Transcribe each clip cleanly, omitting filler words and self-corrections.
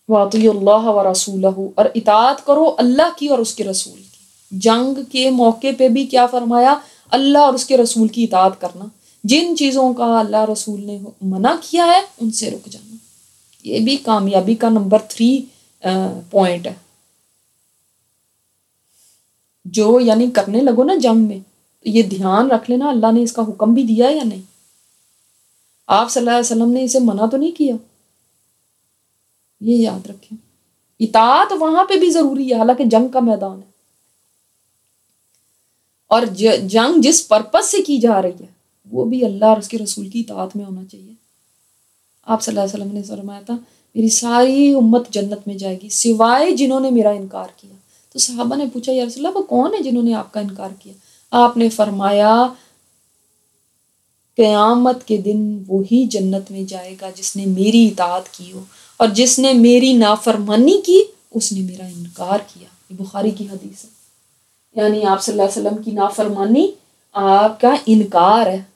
وَأَطِیعُوا اللَّهَ وَرَسُولَهُ، اور اطاعت کرو اللہ کی اور اس کے رسول کی۔ جنگ کے موقع پہ بھی کیا فرمایا؟ اللہ اور اس کے رسول کی اطاعت کرنا، جن چیزوں کا اللہ رسول نے منع کیا ہے ان سے رک جانا۔ یہ بھی کامیابی کا نمبر 3 پوائنٹ ہے۔ جو یعنی کرنے لگو نا جنگ میں، تو یہ دھیان رکھ لینا اللہ نے اس کا حکم بھی دیا ہے یا نہیں، آپ صلی اللہ علیہ وسلم نے اسے منع تو نہیں کیا، یہ یاد رکھیں۔ اطاعت وہاں پہ بھی ضروری ہے، حالانکہ جنگ کا میدان ہے، اور جنگ جس پرپس سے کی جا رہی ہے وہ بھی اللہ اور اس کے رسول کی اطاعت میں ہونا چاہیے۔ آپ صلی اللہ علیہ وسلم نے فرمایا تھا میری ساری امت جنت میں جائے گی سوائے جنہوں نے میرا انکار کیا۔ تو صحابہ نے پوچھا یا رسول اللہ وہ کون ہے جنہوں نے آپ کا انکار کیا؟ آپ نے فرمایا قیامت کے دن وہی جنت میں جائے گا جس نے میری اطاعت کی ہو، اور جس نے میری نافرمانی کی اس نے میرا انکار کیا۔ یہ بخاری کی حدیث ہے، یعنی آپ صلی اللہ علیہ وسلم کی نافرمانی آپ کا انکار ہے۔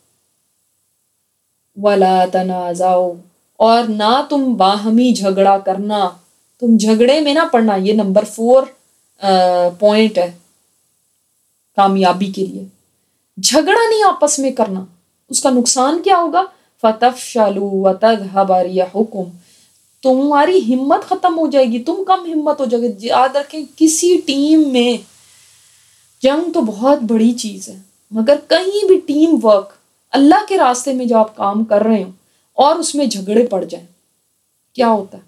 وَلَا تَنَازَعُوا، اور نہ تم باہمی جھگڑا کرنا، تم جھگڑے میں نہ پڑنا۔ یہ نمبر 4 پوائنٹ ہے کامیابی کے لیے۔ جھگڑا نہیں آپس میں کرنا، اس کا نقصان کیا ہوگا؟ فَتَفْشَلُوا وَتَذْهَبَ رِيحُكُمْ، تمہاری ہمت ختم ہو جائے گی، تم کم ہمت ہو جائے گی۔ یاد رکھیں کسی ٹیم میں جنگ تو بہت بڑی چیز ہے، مگر کہیں بھی ٹیم ورک اللہ کے راستے میں جو آپ کام کر رہے ہوں اور اس میں جھگڑے پڑ جائیں، کیا ہوتا ہے؟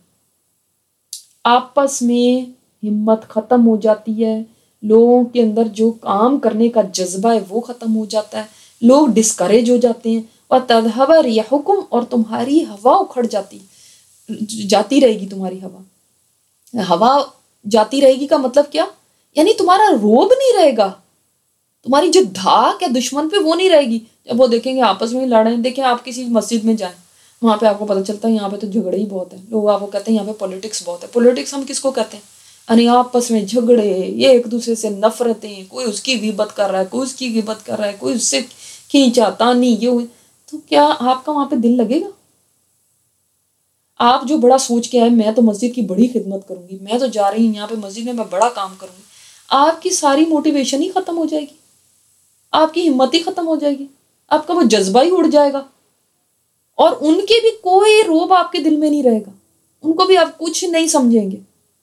آپس میں ہمت ختم ہو جاتی ہے، لوگوں کے اندر جو کام کرنے کا جذبہ ہے وہ ختم ہو جاتا ہے، لوگ ڈسکریج ہو جاتے ہیں، اور تذہب ریحکم، اور تمہاری ہوا اکھڑ جاتی رہے گی۔ تمہاری ہوا جاتی رہے گی کا مطلب کیا؟ یعنی تمہارا روب نہیں رہے گا، تمہاری جو دھاک ہے دشمن پہ وہ نہیں رہے گی۔ جب وہ دیکھیں گے آپس میں لڑ رہے ہیں، دیکھیں آپ کسی مسجد میں جائیں، وہاں پہ آپ کو پتہ چلتا ہے یہاں پہ تو جھگڑے ہی بہت ہیں، لوگ آپ کو کہتے ہیں یہاں پہ پولیٹکس بہت ہے۔ پولیٹکس ہم کس کو کہتے ہیں؟ یعنی آپس میں جھگڑے، یہ ایک دوسرے سے نفرتیں، کوئی اس کی غیبت کر رہا ہے، کوئی اس کی غیبت کر رہا ہے، کوئی اس سے کھینچا تانی، یہ ہوئی، تو کیا آپ کا وہاں پہ دل لگے گا؟ آپ جو بڑا سوچ کے آئے میں تو مسجد کی بڑی خدمت کروں گی، میں تو جا رہی ہوں یہاں پہ مسجد میں بڑا کام کروں گی، آپ کی ساری موٹیویشن ہی ختم ہو جائے گی، آپ کی ہمت ہی ختم ہو جائے گی، آپ کا وہ جذبہ ہی اڑ جائے گا، اور ان کے بھی کوئی روب آپ کے دل میں نہیں رہے گا، ان کو بھی آپ کچھ نہیں سمجھیں گے،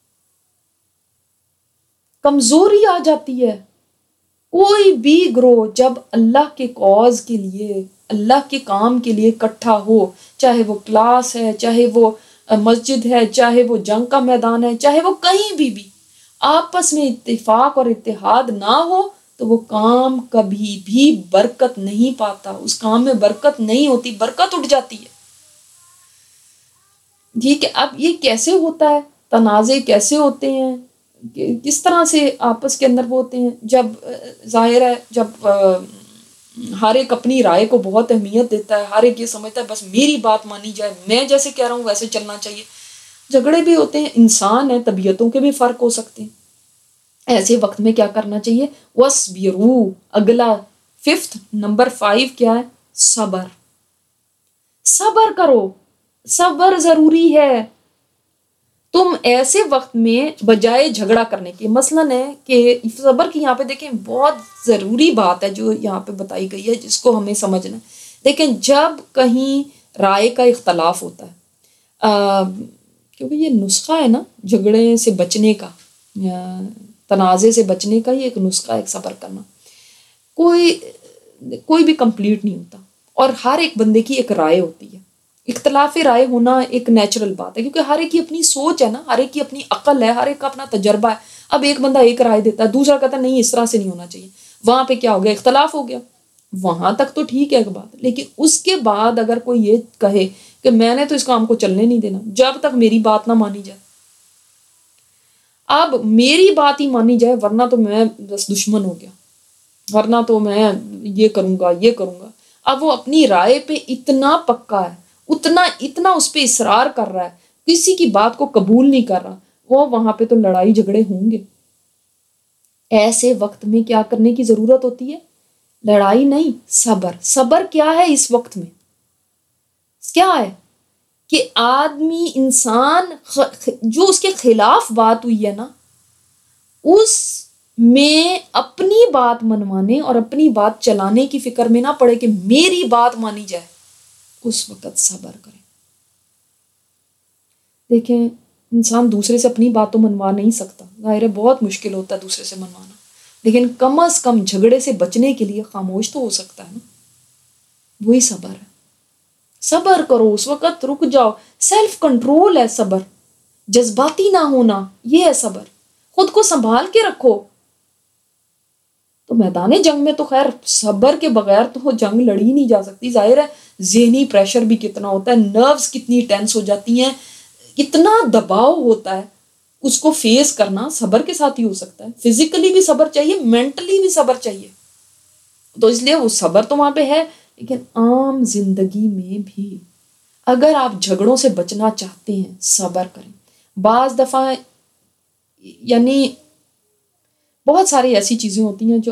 کمزوری آ جاتی ہے۔ کوئی بھی گروہ جب اللہ کے کاز کے لیے، اللہ کے کام کے لیے اکٹھا ہو، چاہے وہ کلاس ہے، چاہے وہ مسجد ہے، چاہے وہ جنگ کا میدان ہے، چاہے وہ کہیں بھی آپس میں اتفاق اور اتحاد نہ ہو تو وہ کام کبھی بھی برکت نہیں پاتا، اس کام میں برکت نہیں ہوتی، برکت اٹھ جاتی ہے۔ ٹھیک ہے، اب یہ کیسے ہوتا ہے؟ تنازع کیسے ہوتے ہیں؟ کس طرح سے آپس کے اندر وہ ہوتے ہیں؟ جب ظاہر ہے جب ہر ایک اپنی رائے کو بہت اہمیت دیتا ہے، ہر ایک یہ سمجھتا ہے بس میری بات مانی جائے، میں جیسے کہہ رہا ہوں ویسے چلنا چاہیے، جھگڑے بھی ہوتے ہیں، انسان ہیں، طبیعتوں کے بھی فرق ہو سکتے ہیں۔ ایسے وقت میں کیا کرنا چاہیے؟ وَاصْبِرُوا، اگلا 5 نمبر 5 کیا ہے؟ صبر۔ صبر کرو، صبر ضروری ہے۔ تم ایسے وقت میں بجائے جھگڑا کرنے کے، مثلاً ہے کہ صبر کی یہاں پہ دیکھیں بہت ضروری بات ہے جو یہاں پہ بتائی گئی ہے جس کو ہمیں سمجھنا ہے۔ دیکھیں جب کہیں رائے کا اختلاف ہوتا ہے، کیونکہ یہ نسخہ ہے نا جھگڑے سے بچنے کا، تنازع سے بچنے کا، یہ ایک نسخہ ہے، ایک صبر کرنا۔ کوئی بھی کمپلیٹ نہیں ہوتا، اور ہر ایک بندے کی ایک رائے ہوتی ہے، اختلاف رائے ہونا ایک نیچرل بات ہے، کیونکہ ہر ایک کی اپنی سوچ ہے نا، ہر ایک کی اپنی عقل ہے، ہر ایک کا اپنا تجربہ ہے۔ اب ایک بندہ ایک رائے دیتا ہے، دوسرا کہتا ہے نہیں اس طرح سے نہیں ہونا چاہیے، وہاں پہ کیا ہو گیا؟ اختلاف ہو گیا۔ وہاں تک تو ٹھیک ہے ایک بات، لیکن اس کے بعد اگر کوئی یہ کہے کہ میں نے تو اس کام کو چلنے نہیں دینا جب تک میری بات نہ مانی جائے، اب میری بات ہی مانی جائے ورنہ تو میں بس دشمن ہو گیا، ورنہ تو میں یہ کروں گا یہ کروں گا۔ اب وہ اپنی رائے پہ اتنا پکا ہے، اتنا اس پہ اصرار کر رہا ہے، کسی کی بات کو قبول نہیں کر رہا، وہ وہاں پہ تو لڑائی جھگڑے ہوں گے۔ ایسے وقت میں کیا کرنے کی ضرورت ہوتی ہے؟ لڑائی نہیں، صبر۔ صبر کیا ہے اس وقت میں؟ کیا ہے؟ کہ آدمی انسان جو اس کے خلاف بات ہوئی ہے نا اس میں اپنی بات منوانے اور اپنی بات چلانے کی فکر میں نہ پڑے کہ میری بات مانی جائے، اس وقت صبر کریں۔ دیکھیں انسان دوسرے سے اپنی بات تو منوا نہیں سکتا، ظاہر ہے بہت مشکل ہوتا ہے دوسرے سے منوانا، لیکن کم از کم جھگڑے سے بچنے کے لیے خاموش تو ہو سکتا ہے نا، وہی صبر ہے۔ صبر کرو، اس وقت رک جاؤ، سیلف کنٹرول ہے صبر، جذباتی نہ ہونا یہ ہے صبر، خود کو سنبھال کے رکھو۔ تو میدان جنگ میں تو خیر صبر کے بغیر تو جنگ لڑی نہیں جا سکتی، ظاہر ہے ذہنی پریشر بھی کتنا ہوتا ہے، نروز کتنی ٹینس ہو جاتی ہیں، کتنا دباؤ ہوتا ہے، اس کو فیس کرنا صبر کے ساتھ ہی ہو سکتا ہے۔ فزیکلی بھی صبر چاہیے، مینٹلی بھی صبر چاہیے، تو اس لیے وہ صبر تو وہاں پہ ہے، لیکن عام زندگی میں بھی اگر آپ جھگڑوں سے بچنا چاہتے ہیں صبر کریں۔ بعض دفعہ یعنی بہت ساری ایسی چیزیں ہوتی ہیں جو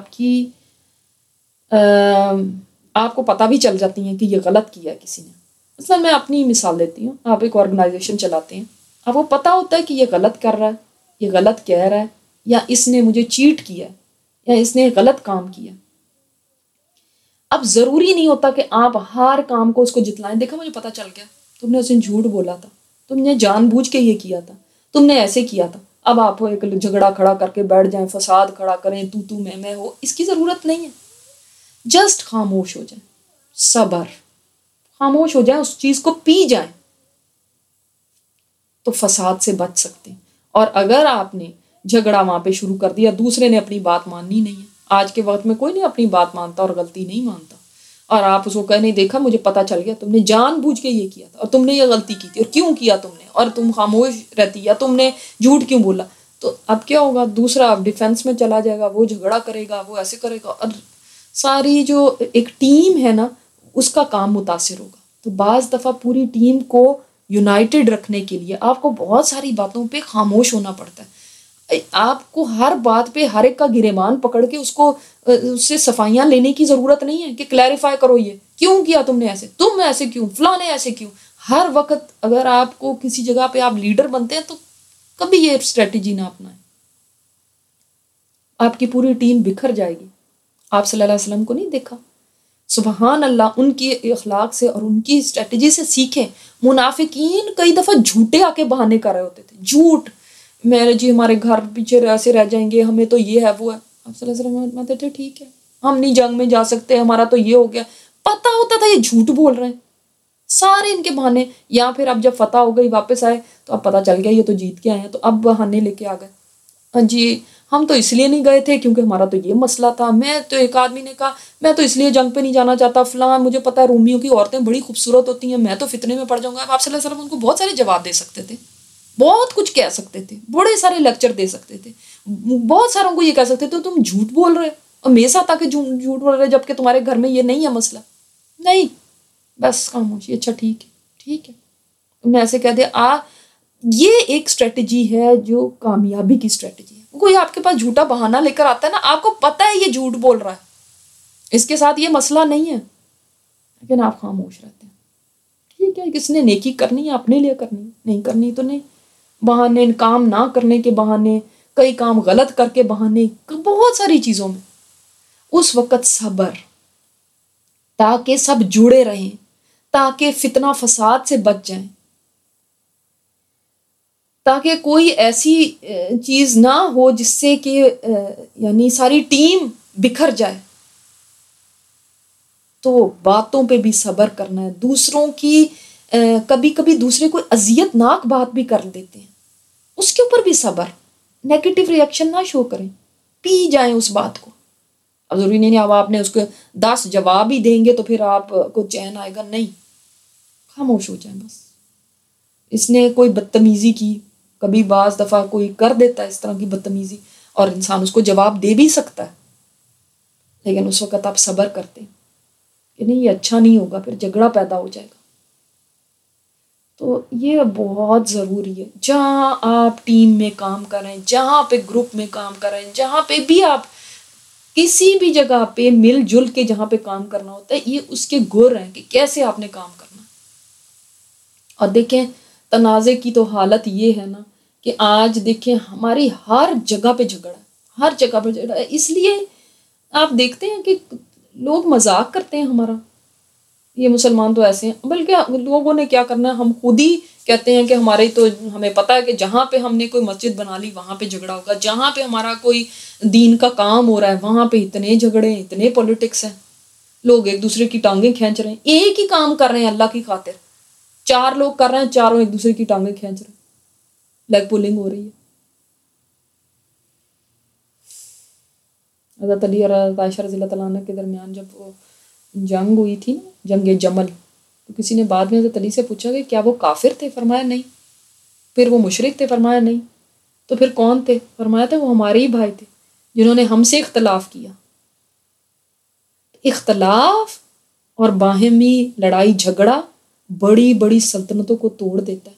آپ کو پتہ بھی چل جاتی ہیں کہ یہ غلط کیا ہے کسی نے۔ مثلا میں اپنی مثال دیتی ہوں، آپ ایک آرگنائزیشن چلاتے ہیں، آپ کو پتہ ہوتا ہے کہ یہ غلط کر رہا ہے، یہ غلط کہہ رہا ہے، یا اس نے مجھے چیٹ کیا ہے، یا اس نے غلط کام کیا۔ اب ضروری نہیں ہوتا کہ آپ ہر کام کو اس کو جتلائیں، دیکھا مجھے پتہ چل گیا تم نے اس دن جھوٹ بولا تھا، تم نے جان بوجھ کے یہ کیا تھا، تم نے ایسے کیا تھا۔ اب آپ ایک جھگڑا کھڑا کر کے بیٹھ جائیں، فساد کھڑا کریں، تو میں ہو، اس کی ضرورت نہیں ہے۔ جسٹ خاموش ہو جائیں، صبر، خاموش ہو جائیں، اس چیز کو پی جائیں، تو فساد سے بچ سکتے ہیں۔ اور اگر آپ نے جھگڑا وہاں پہ شروع کر دیا، دوسرے نے اپنی بات ماننی نہیں ہے، آج کے وقت میں کوئی نہیں اپنی بات مانتا اور غلطی نہیں مانتا، اور آپ اس کو کہہ نہیں، دیکھا مجھے پتہ چل گیا تم نے جان بوجھ کے یہ کیا تھا، اور تم نے یہ غلطی کی تھی، اور کیوں کیا تم نے، اور تم خاموش رہتی، یا تم نے جھوٹ کیوں بولا، تو اب کیا ہوگا، دوسرا اب ڈیفینس میں چلا جائے گا، وہ جھگڑا کرے گا، وہ ایسے کرے گا، اور ساری جو ایک ٹیم ہے نا اس کا کام متاثر ہوگا۔ تو بعض دفعہ پوری ٹیم کو یونائٹڈ رکھنے کے لیے آپ کو بہت ساری باتوں پہ خاموش ہونا پڑتا ہے۔ آپ کو ہر بات پہ ہر ایک کا گریبان پکڑ کے اس سے صفائیاں لینے کی ضرورت نہیں ہے کہ کلیریفائی کرو یہ کیوں کیا تم نے ایسے، تم ایسے کیوں، فلاں نے ایسے کیوں۔ ہر وقت اگر آپ کو کسی جگہ پہ آپ لیڈر بنتے ہیں تو کبھی یہ اسٹریٹجی نہ اپنائیں، آپ کی پوری ٹیم بکھر جائے گی۔ آپ صلی اللہ علیہ وسلم کو نہیں دیکھا، سبحان اللہ، ان کی اخلاق سے اور ان کی اسٹریٹجی سے سیکھیں۔ منافقین کئی دفعہ جھوٹے آ کے بہانے کر رہے ہوتے تھے، جھوٹ، میرے جی ہمارے گھر پیچھے ایسے رہ جائیں گے، ہمیں تو یہ ہے وہ ہے۔ آپ صلی اللہ علیہ وسلم فرماتے تھے ٹھیک ہے، ہم نہیں جنگ میں جا سکتے، ہمارا تو یہ ہو گیا، پتہ ہوتا تھا یہ جھوٹ بول رہے ہیں، سارے ان کے بہانے۔ یا پھر اب جب فتح ہو گئی واپس آئے تو اب پتہ چل گیا یہ تو جیت کے آئے ہیں، تو اب بہانے لے کے آ گئے، ہاں جی ہم تو اس لیے نہیں گئے تھے کیونکہ ہمارا تو یہ مسئلہ تھا، میں تو، ایک آدمی نے کہا میں تو اس لیے جنگ پہ نہیں جانا چاہتا، فلاں مجھے پتہ ہے رومیوں کی عورتیں بڑی خوبصورت ہوتی ہیں، میں تو فتنے میں پڑ جاؤں گا۔ اب آپ صلی اللہ علیہ وسلم ان کو بہت سارے جواب دے سکتے تھے، بہت کچھ کہہ سکتے تھے، بڑے سارے لیکچر دے سکتے تھے، بہت ساروں کو یہ کہہ سکتے تھے تم جھوٹ بول رہے اور میرے ساتھ آ کے جھوٹ بول رہے جبکہ تمہارے گھر میں یہ نہیں ہے مسئلہ، نہیں، بس خاموشی، اچھا ٹھیک ہے، ٹھیک ہے، تم نے ایسے کہہ دیا۔ یہ ایک اسٹریٹجی ہے جو کامیابی کی اسٹریٹجی ہے۔ کوئی آپ کے پاس جھوٹا بہانہ لے کر آتا ہے نا، آپ کو پتہ ہے یہ جھوٹ بول رہا ہے، اس کے ساتھ یہ مسئلہ نہیں ہے، لیکن آپ خاموش رہتے ہیں، ٹھیک ہے، کس نے نیکی کرنی ہے اپنے لیے کرنی ہے، نہیں کرنی تو نہیں، بہانے، کام نہ کرنے کے بہانے، کئی کام غلط کر کے بہانے، بہت ساری چیزوں میں، اس وقت صبر، تاکہ سب جڑے رہیں، تاکہ فتنہ فساد سے بچ جائیں، تاکہ کوئی ایسی چیز نہ ہو جس سے کہ یعنی ساری ٹیم بکھر جائے۔ تو باتوں پہ بھی صبر کرنا ہے، دوسروں کی کبھی کبھی دوسرے کو اذیت ناک بات بھی کر دیتے ہیں، اس کے اوپر بھی صبر، نیگیٹو ری ایکشن نہ شو کریں، پی جائیں اس بات کو۔ اب ضروری نہیں اب آپ نے اس کو 10 جواب ہی دیں گے تو پھر آپ کو چین آئے گا، نہیں، خاموش ہو جائیں بس۔ اس نے کوئی بدتمیزی کی، کبھی بعض دفعہ کوئی کر دیتا ہے اس طرح کی بدتمیزی اور انسان اس کو جواب دے بھی سکتا ہے، لیکن اس وقت آپ صبر کرتے ہیں کہ نہیں یہ اچھا نہیں ہوگا، پھر جھگڑا پیدا ہو جائے گا۔ تو یہ بہت ضروری ہے، جہاں آپ ٹیم میں کام کریں، جہاں پہ گروپ میں کام کریں، جہاں پہ بھی آپ کسی بھی جگہ پہ مل جل کے جہاں پہ کام کرنا ہوتا ہے، یہ اس کے گر ہیں کہ کیسے آپ نے کام کرنا۔ اور دیکھیں تنازع کی تو حالت یہ ہے نا کہ آج دیکھیں ہماری ہر جگہ پہ جھگڑا ہے، ہر جگہ پہ جھگڑا ہے. اس لیے آپ دیکھتے ہیں کہ لوگ مذاق کرتے ہیں ہمارا، یہ مسلمان تو ایسے ہیں، بلکہ لوگوں نے کیا کرنا ہے، ہم خود ہی کہتے ہیں کہ ہمارے تو ہمیں پتہ ہے کہ جہاں پہ ہم نے کوئی مسجد بنا لی وہاں پہ جھگڑا ہوگا، جہاں پہ ہمارا کوئی دین کا کام ہو رہا ہے وہاں پہ اتنے جھگڑے ہیں، اتنے پولیٹکس ہیں، لوگ ایک دوسرے کی ٹانگیں کھینچ رہے ہیں. ایک ہی کام کر رہے ہیں اللہ کی خاطر، 4 لوگ کر رہے ہیں، چاروں ایک دوسرے کی ٹانگیں کھینچ رہے ہیں، لیگ پولنگ ہو رہی ہے. حضرت علی اور حضرت عائشہ رضی اللہ تعالیٰ عنہ کے درمیان جب وہ جنگ ہوئی تھی نا، جنگ جمل، تو کسی نے بعد میں حضرت علی سے پوچھا کہ کیا وہ کافر تھے؟ فرمایا نہیں. پھر وہ مشرک تھے؟ فرمایا نہیں. تو پھر کون تھے؟ فرمایا تھا وہ ہمارے ہی بھائی تھے جنہوں نے ہم سے اختلاف کیا. اختلاف اور باہمی لڑائی جھگڑا بڑی بڑی سلطنتوں کو توڑ دیتا ہے.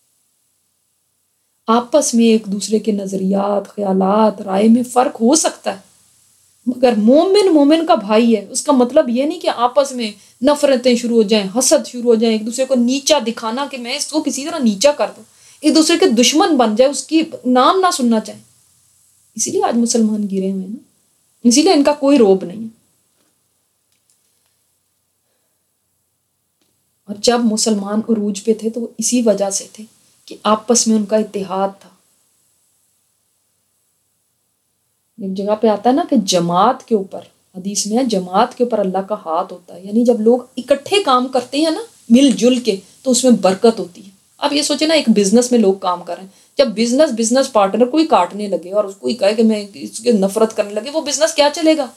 آپس میں ایک دوسرے کے نظریات، خیالات، رائے میں فرق ہو سکتا ہے، مگر مومن مومن کا بھائی ہے. اس کا مطلب یہ نہیں کہ آپس میں نفرتیں شروع ہو جائیں، حسد شروع ہو جائیں، ایک دوسرے کو نیچا دکھانا کہ میں اس کو کسی طرح نیچا کر دوں، ایک دوسرے کے دشمن بن جائے، اس کی نام نہ سننا چاہے. اسی لیے آج مسلمان گرے ہوئے ہیں نا، اسی لیے ان کا کوئی روب نہیں ہے. اور جب مسلمان عروج پہ تھے تو اسی وجہ سے تھے کہ آپس میں ان کا اتحاد تھا. ایک جگہ پہ آتا ہے نا کہ جماعت کے اوپر، حدیث میں ہے جماعت کے اوپر اللہ کا ہاتھ ہوتا ہے، یعنی جب لوگ اکٹھے کام کرتے ہیں نا مل جل کے تو اس میں برکت ہوتی ہے. آپ یہ سوچیں نا، ایک بزنس میں لوگ کام کر رہے ہیں، جب بزنس پارٹنر کوئی کاٹنے لگے اور اس کو کہے کہ میں اس کے نفرت کرنے لگے، وہ بزنس کیا چلے گا؟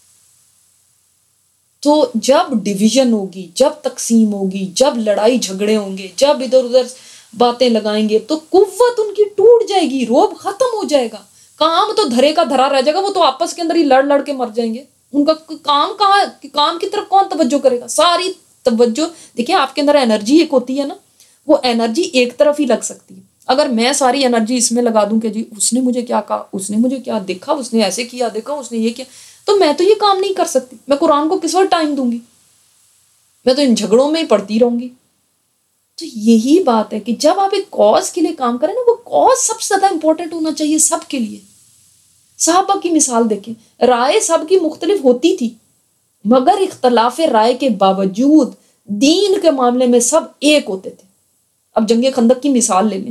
تو جب ڈویژن ہوگی، جب تقسیم ہوگی، جب لڑائی جھگڑے ہوں گے، جب ادھر ادھر باتیں لگائیں گے تو قوت ان کی ٹوٹ جائے گی، روب ختم ہو جائے گا. کام تو دھرے کا دھرا رہ جائے گا، وہ تو آپس کے اندر ہی لڑ لڑ کے مر جائیں گے. ان کا کام کہاں، کام کی طرف کون توجہ کرے گا؟ ساری توجہ دیکھیں آپ کے اندر انرجی ایک ہوتی ہے نا، وہ انرجی ایک طرف ہی لگ سکتی ہے. اگر میں ساری انرجی اس میں لگا دوں کہ جی اس نے مجھے کیا کہا، اس نے مجھے کیا دیکھا، اس نے ایسے کیا، دیکھا اس نے یہ کیا، تو میں تو یہ کام نہیں کر سکتی. میں قرآن کو کس وقت ٹائم دوں گی؟ میں تو ان جھگڑوں میں ہی پڑتی رہوں گی. تو یہی بات ہے کہ جب آپ ایک کاز کے لیے کام کریں نا، وہ کاز سب سے زیادہ امپورٹنٹ ہونا چاہیے سب کے لیے. صحابہ کی مثال دیکھیں، رائے سب کی مختلف ہوتی تھی مگر اختلاف رائے کے باوجود دین کے معاملے میں سب ایک ہوتے تھے. اب جنگ خندق کی مثال لے لیں،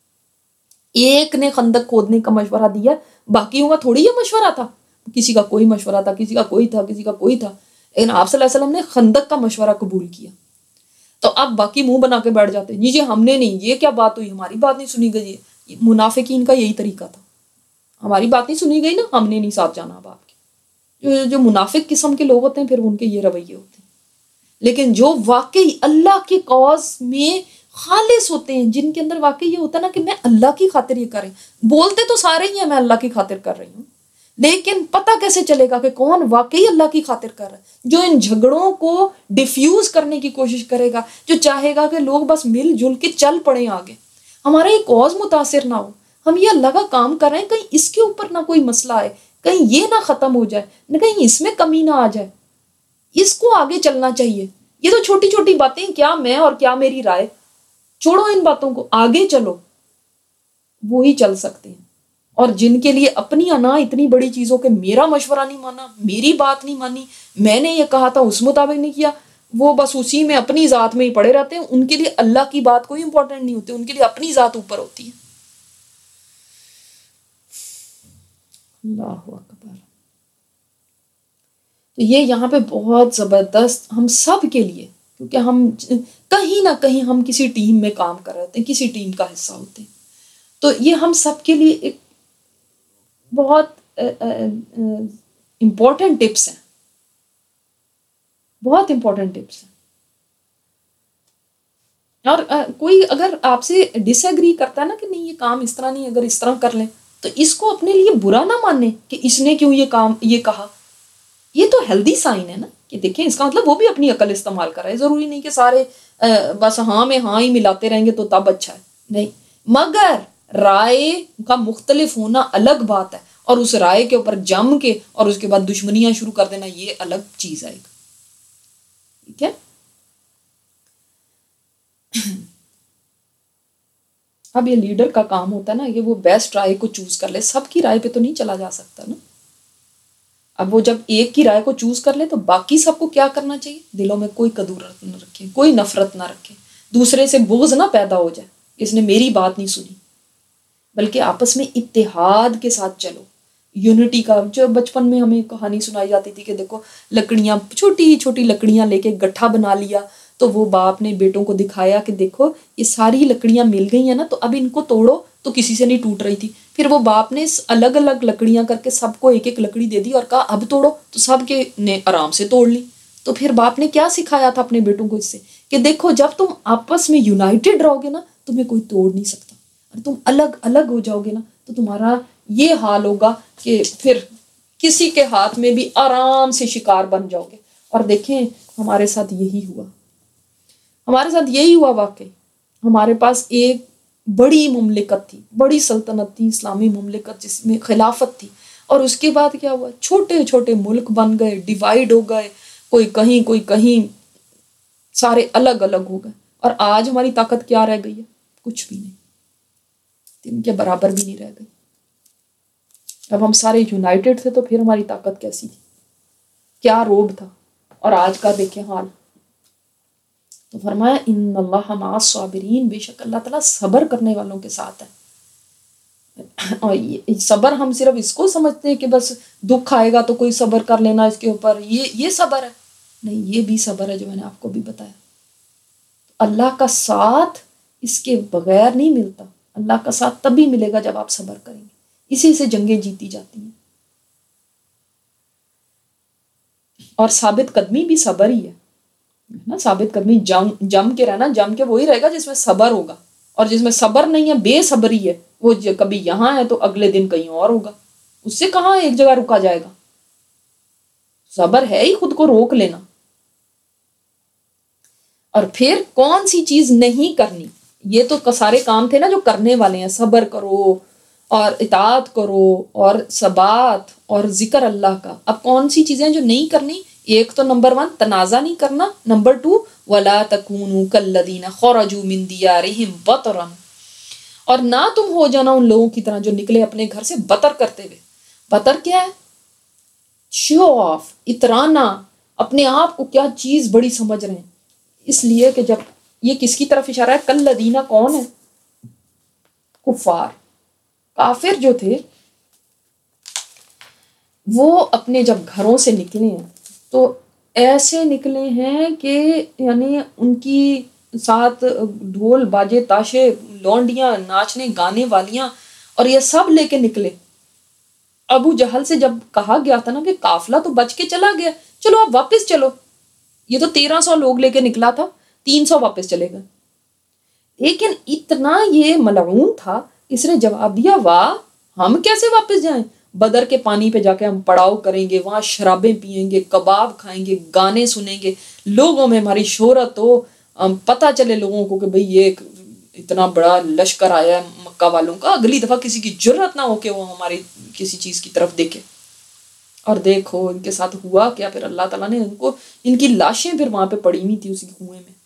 ایک نے خندق کھودنے کا مشورہ دیا، باقیوں کا تھوڑی یہ مشورہ تھا، کسی کا کوئی مشورہ تھا، کسی کا کوئی تھا، کسی کا کوئی تھا، لیکن آپ صلی اللہ علیہ وسلم نے خندق کا مشورہ قبول کیا. تو اب باقی منہ بنا کے بیٹھ جاتے، جی ہم نے نہیں، یہ کیا بات ہوئی، ہماری بات نہیں سنی گئی. منافقین کا یہی طریقہ تھا، ہماری بات نہیں سنی گئی نا، ہم نے نہیں ساتھ جانا. اب آپ کے جو منافق قسم کے لوگ ہوتے ہیں پھر ان کے یہ رویے ہوتے ہیں. لیکن جو واقعی اللہ کی کاز میں خالص ہوتے ہیں، جن کے اندر واقعی یہ ہوتا ہے نا کہ میں اللہ کی خاطر یہ کر رہی ہوں، بولتے تو سارے ہی ہیں میں اللہ کی خاطر کر رہی ہوں، لیکن پتہ کیسے چلے گا کہ کون واقعی اللہ کی خاطر کر رہا ہے؟ جو ان جھگڑوں کو ڈیفیوز کرنے کی کوشش کرے گا، جو چاہے گا کہ لوگ بس مل جل کے چل پڑیں آگے، ہمارا یہ کاز متاثر نہ ہو، ہم یہ اللہ کا کام کر رہے ہیں، کہیں اس کے اوپر نہ کوئی مسئلہ آئے، کہیں یہ نہ ختم ہو جائے، نہ کہیں اس میں کمی نہ آ جائے، اس کو آگے چلنا چاہیے. یہ تو چھوٹی چھوٹی باتیں، کیا میں اور کیا میری رائے، چھوڑو ان باتوں کو، آگے چلو، وہی چل سکتے ہیں. اور جن کے لیے اپنی انا اتنی بڑی چیزوں کے میرا مشورہ نہیں مانا، میری بات نہیں مانی، میں نے یہ کہا تھا اس مطابق نہیں کیا، وہ بس اسی میں اپنی ذات میں ہی پڑے رہتے ہیں. ان کے لیے اللہ کی بات کوئی امپورٹنٹ نہیں ہوتی، ان کے لیے اپنی ذات اوپر ہوتی ہے. اللہ اکبر. تو یہ یہاں پہ بہت زبردست ہم سب کے لیے، کیونکہ ہم کہیں نہ کہیں ہم کسی ٹیم میں کام کر رہے ہیں، کسی ٹیم کا حصہ ہوتے ہیں، تو یہ ہم سب کے لیے ایک بہت امپورٹنٹ ٹپس ہیں، بہت امپورٹنٹ ٹپس ہیں. اور کوئی اگر آپ سے ڈس ایگری کرتا ہے نا کہ نہیں یہ کام اس طرح نہیں، اگر اس طرح کر لیں، تو اس کو اپنے لیے برا نہ مانیں کہ اس نے کیوں یہ کام یہ کہا. یہ تو ہیلدی سائن ہے نا کہ دیکھیں اس کا مطلب وہ بھی اپنی عقل استعمال کر رہا ہے. ضروری نہیں کہ سارے بس ہاں میں ہاں ہی ملاتے رہیں گے تو تب اچھا ہے، نہیں، مگر رائے کا مختلف ہونا الگ بات ہے، اور اس رائے کے اوپر جم کے اور اس کے بعد دشمنیاں شروع کر دینا یہ الگ چیز ہے. ٹھیک ہے. اب یہ لیڈر کا کام ہوتا ہے نا کہ وہ بیسٹ رائے کو چوز کر لے، سب کی رائے پہ تو نہیں چلا جا سکتا نا. اب وہ جب ایک کی رائے کو چوز کر لے تو باقی سب کو کیا کرنا چاہیے؟ دلوں میں کوئی کدورت نہ رکھے، کوئی نفرت نہ رکھے، دوسرے سے بغض نہ پیدا ہو جائے اس نے میری بات نہیں سنی، بلکہ آپس میں اتحاد کے ساتھ چلو. یونٹی کا جو بچپن میں ہمیں کہانی سنائی جاتی تھی کہ دیکھو لکڑیاں، چھوٹی چھوٹی لکڑیاں لے کے گٹھا بنا لیا، تو وہ باپ نے بیٹوں کو دکھایا کہ دیکھو یہ ساری لکڑیاں مل گئی ہیں نا، تو اب ان کو توڑو، تو کسی سے نہیں ٹوٹ رہی تھی. پھر وہ باپ نے الگ الگ لکڑیاں کر کے سب کو ایک ایک لکڑی دے دی اور کہا اب توڑو، تو سب کے نے آرام سے توڑ لی. تو پھر باپ نے کیا سکھایا تھا اپنے بیٹوں کو اس سے کہ دیکھو جب تم آپس میں یونائٹڈ رہو گے نا تمہیں کوئی توڑ نہیں سکتا، اور تم الگ الگ ہو جاؤ گے نا تو تمہارا یہ حال ہوگا کہ پھر کسی کے ہاتھ میں بھی آرام سے شکار بن جاؤ گے. اور دیکھیں ہمارے ساتھ یہی ہوا، ہمارے ساتھ یہی ہوا واقعی. ہمارے پاس ایک بڑی مملکت تھی، بڑی سلطنت تھی، اسلامی مملکت جس میں خلافت تھی، اور اس کے بعد کیا ہوا؟ چھوٹے چھوٹے ملک بن گئے، ڈیوائیڈ ہو گئے، کوئی کہیں کوئی کہیں، سارے الگ الگ ہو گئے. اور آج ہماری طاقت کیا رہ گئی ہے؟ کچھ بھی نہیں، ان کے برابر بھی نہیں رہ گئی. اب ہم سارے یونائٹڈ تھے تو پھر ہماری طاقت کیسی تھی، کیا روب تھا. اور آج کا دیکھیں حال. تو فرمایا ان اللہ مع الصابرین، بے شک اللہ تعالیٰ صبر کرنے والوں کے ساتھ ہے. اور صبر ہم صرف اس کو سمجھتے ہیں کہ بس دکھ آئے گا تو کوئی صبر کر لینا اس کے اوپر، یہ صبر ہے؟ نہیں، یہ بھی صبر ہے جو میں نے آپ کو بھی بتایا. اللہ کا ساتھ اس کے بغیر نہیں ملتا. اللہ کا ساتھ تبھی ملے گا جب آپ صبر کریں گے. اسی سے جنگیں جیتی جاتی ہیں. اور ثابت قدمی بھی صبر ہی ہے نا. ثابت قدمی جم کے رہنا، جم کے وہی رہے گا جس میں صبر ہوگا. اور جس میں صبر نہیں ہے، بے صبری ہے، وہ کبھی یہاں ہے تو اگلے دن کہیں اور ہوگا. اس سے کہاں ایک جگہ رکا جائے گا. صبر ہے ہی خود کو روک لینا. اور پھر کون سی چیز نہیں کرنی؟ یہ تو سارے کام تھے نا جو کرنے والے ہیں. صبر کرو اور اطاعت کرو اور ثبات اور ذکر اللہ کا. اب کون سی چیزیں جو نہیں کرنی؟ ایک تو نمبر 1 تنازع نہیں کرنا، نمبر 2 وَلَا تَكُونُوا كَالَّذِينَ خَرَجُوا مِن دِيَارِهِمْ بَطْرًا، اور نہ تم ہو جانا ان لوگوں کی طرح جو نکلے اپنے گھر سے بطر کرتے ہوئے. بطر کیا ہے؟ شو آف، اترانا، اپنے آپ کو کیا چیز بڑی سمجھ رہے ہیں. اس لیے کہ جب یہ کس کی طرف اشارہ ہے؟ کالذین، کون ہے؟ کفار، کافر جو تھے وہ اپنے جب گھروں سے نکلے ہیں تو ایسے نکلے ہیں کہ یعنی ان کی ساتھ ڈھول باجے تاشے لونڈیاں ناچنے گانے والیاں اور یہ سب لے کے نکلے. ابو جہل سے جب کہا گیا تھا نا کہ قافلہ تو بچ کے چلا گیا، چلو آپ واپس چلو، یہ تو 1300 لوگ لے کے نکلا تھا، 300 واپس چلے گئے. لیکن اتنا یہ ملعون تھا، اس نے جواب دیا واہ ہم کیسے واپس جائیں؟ بدر کے پانی پہ جا کے ہم پڑاؤ کریں گے، وہاں شرابیں پئیں گے، کباب کھائیں گے، گانے سنیں گے، لوگوں میں ہماری شہرت ہو، پتہ چلے لوگوں کو کہ بھئی یہ اتنا بڑا لشکر آیا ہے مکہ والوں کا، اگلی دفعہ کسی کی جرت نہ ہو کہ وہ ہماری کسی چیز کی طرف دیکھے. اور دیکھو ان کے ساتھ ہوا کیا. پھر اللہ تعالیٰ نے ان کی لاشیں پھر وہاں پہ پڑی ہوئی تھی اسی کنویں میں.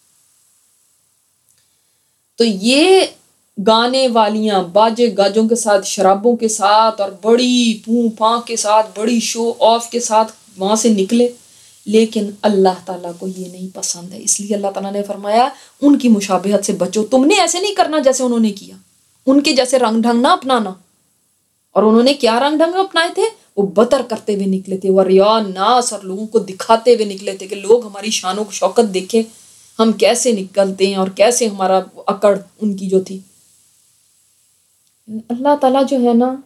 تو یہ گانے والیاں باجے گاجوں کے ساتھ، شرابوں کے ساتھ اور بڑی پوں پھاں کے ساتھ، بڑی شو آف کے ساتھ وہاں سے نکلے. لیکن اللہ تعالیٰ کو یہ نہیں پسند ہے، اس لیے اللہ تعالیٰ نے فرمایا ان کی مشابہت سے بچو. تم نے ایسے نہیں کرنا جیسے انہوں نے کیا، ان کے جیسے رنگ ڈھنگ نہ اپنانا. اور انہوں نے کیا رنگ ڈھنگ اپنائے تھے؟ وہ بطر کرتے ہوئے نکلے تھے، وہ ریاء الناس، اور لوگوں کو دکھاتے ہوئے نکلے تھے کہ لوگ ہماری شان و شوکت دیکھیں، ہم کیسے نکلتے ہیں اور کیسے ہمارا اکڑ ان کی جو تھی. اللہ تعالیٰ جو ہے نا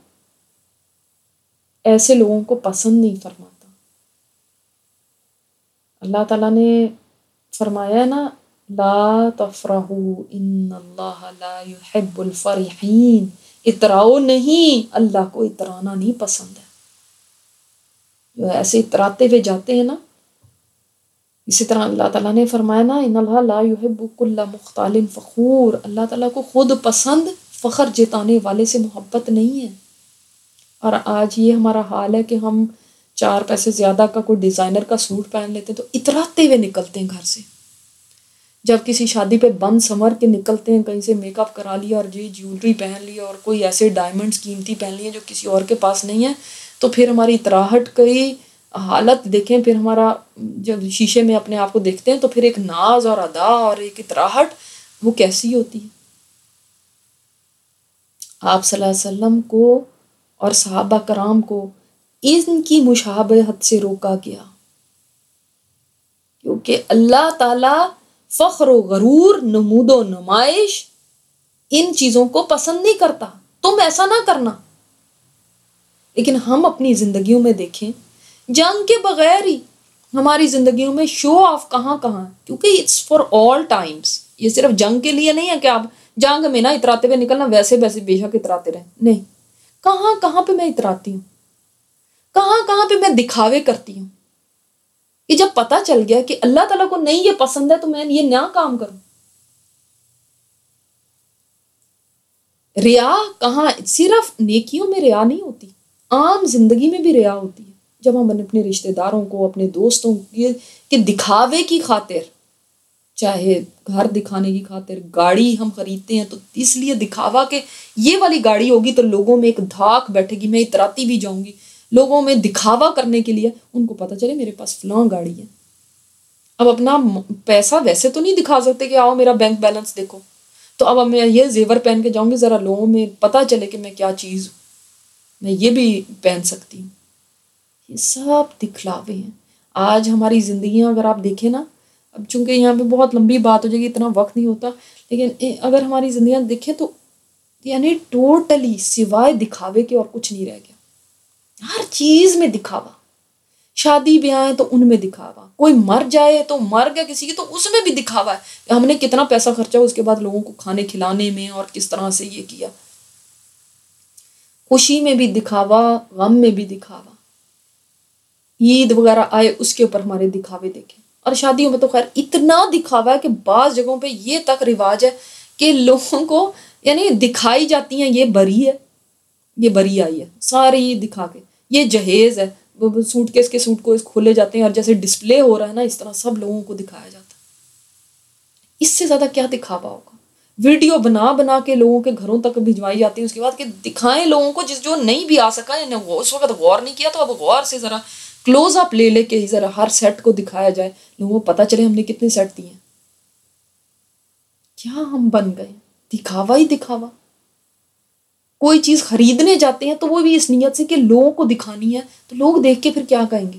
ایسے لوگوں کو پسند نہیں فرماتا. اللہ تعالیٰ نے فرمایا ہے نا لا تفرحوا ان اللہ لا يحب الفرحین، اتراؤ نہیں، اللہ کو اترانا نہیں پسند ہے. جو ایسے اتراتے ہوئے جاتے ہیں نا، اسی طرح اللہ تعالیٰ نے فرمایا نا ان اللہ لا يحب كل مختال فخور، اللہ تعالیٰ کو خود پسند فخر جتانے والے سے محبت نہیں ہے. اور آج یہ ہمارا حال ہے کہ ہم 4 پیسے زیادہ کا کوئی ڈیزائنر کا سوٹ پہن لیتے تو اتراتے ہوئے نکلتے ہیں گھر سے جب کسی شادی پہ بن سنور کے نکلتے ہیں، کہیں سے میک اپ کرا لیا اور جی جیولری پہن لی اور کوئی ایسے ڈائمنڈس قیمتی پہن لیے جو کسی اور کے پاس نہیں ہے، تو پھر ہماری اتراہٹ کی حالت دیکھیں. پھر ہمارا جب شیشے میں اپنے آپ کو دیکھتے ہیں تو پھر ایک ناز اور ادا اور ایک اتراہٹ وہ کیسی ہوتی ہے. آپ صلی اللہ علیہ وسلم کو اور صحابہ کرام کو ان کی مشابہت سے روکا گیا، کیونکہ اللہ تعالیٰ فخر و غرور، نمود و نمائش، ان چیزوں کو پسند نہیں کرتا. تم ایسا نہ کرنا. لیکن ہم اپنی زندگیوں میں دیکھیں، جنگ کے بغیر ہی ہماری زندگیوں میں شو آف کہاں کہاں، کیونکہ اٹس فار آل ٹائمز. یہ صرف جنگ کے لیے نہیں ہے کہ آپ جنگ میں نہ اتراتے ہوئے نکلنا، ویسے ویسے بے شک اتراتے رہیں. نہیں، کہاں کہاں پہ میں اتراتی ہوں، کہاں کہاں پہ میں دکھاوے کرتی ہوں. کہ جب پتہ چل گیا کہ اللہ تعالیٰ کو نہیں یہ پسند ہے تو میں یہ نہ کام کروں. ریا کہاں؟ صرف نیکیوں میں ریا نہیں ہوتی، عام زندگی میں بھی ریا ہوتی ہے. جب ہم اپنے رشتہ داروں کو، اپنے دوستوں کے دکھاوے کی خاطر، چاہے گھر دکھانے کی خاطر گاڑی ہم خریدتے ہیں تو اس لیے دکھاوا کہ یہ والی گاڑی ہوگی تو لوگوں میں ایک دھاک بیٹھے گی، میں اتراتی بھی جاؤں گی، لوگوں میں دکھاوا کرنے کے لیے ان کو پتہ چلے میرے پاس فلاں گاڑی ہے. اب اپنا پیسہ ویسے تو نہیں دکھا سکتے کہ آؤ میرا بینک بیلنس دیکھو، تو اب میں یہ زیور پہن کے جاؤں گی ذرا لوگوں میں پتہ چلے کہ میں کیا چیز ہوں، میں یہ بھی پہن سکتی ہوں. یہ سب دکھلاوے ہیں. آج ہماری زندگیاں اگر آپ دیکھیں نا، اب چونکہ یہاں پہ بہت لمبی بات ہو جائے گی، اتنا وقت نہیں ہوتا، لیکن اگر ہماری زندگیاں دیکھیں تو یعنی ٹوٹلی سوائے دکھاوے کے اور کچھ نہیں رہ گیا. ہر چیز میں دکھاوا. شادی بیاہ ہے تو ان میں دکھاوا، کوئی مر جائے تو مر گیا کسی کی تو اس میں بھی دکھاوا ہے، ہم نے کتنا پیسہ خرچا اس کے بعد لوگوں کو کھانے کھلانے میں اور کس طرح سے یہ کیا. خوشی میں بھی دکھاوا، غم میں بھی دکھاوا. عید وغیرہ آئے اس کے اوپر ہمارے دکھاوے دیکھیں. اور شادیوں میں تو خیر اتنا دکھاوا ہے کہ بعض جگہوں پہ یہ تک رواج ہے کہ لوگوں کو یعنی دکھائی جاتی ہیں یہ بری ہے، یہ بری آئی ہے، سارے یہ دکھا کے، یہ جہیز ہے، سوٹ کیس کے سوٹ کو کھولے جاتے ہیں اور جیسے ڈسپلے ہو رہا ہے نا اس طرح سب لوگوں کو دکھایا جاتا ہے. اس سے زیادہ کیا دکھاوا ہوگا؟ ویڈیو بنا بنا کے لوگوں کے گھروں تک بھجوائی جاتی ہے اس کے بعد کہ دکھائیں لوگوں کو، جو نہیں بھی آ سکا یا اس وقت غور نہیں کیا تو اب غور سے ذرا کلوز اپ لے لے کے ذرا ہر سیٹ کو دکھایا جائے، لوگوں کو پتہ چلے ہم نے کتنے سیٹ دیے ہیں. کیا ہم بن گئے؟ دکھاوا ہی دکھاوا. کوئی چیز خریدنے جاتے ہیں تو وہ بھی اس نیت سے کہ لوگوں کو دکھانی ہے، تو لوگ دیکھ کے پھر کیا کہیں گے؟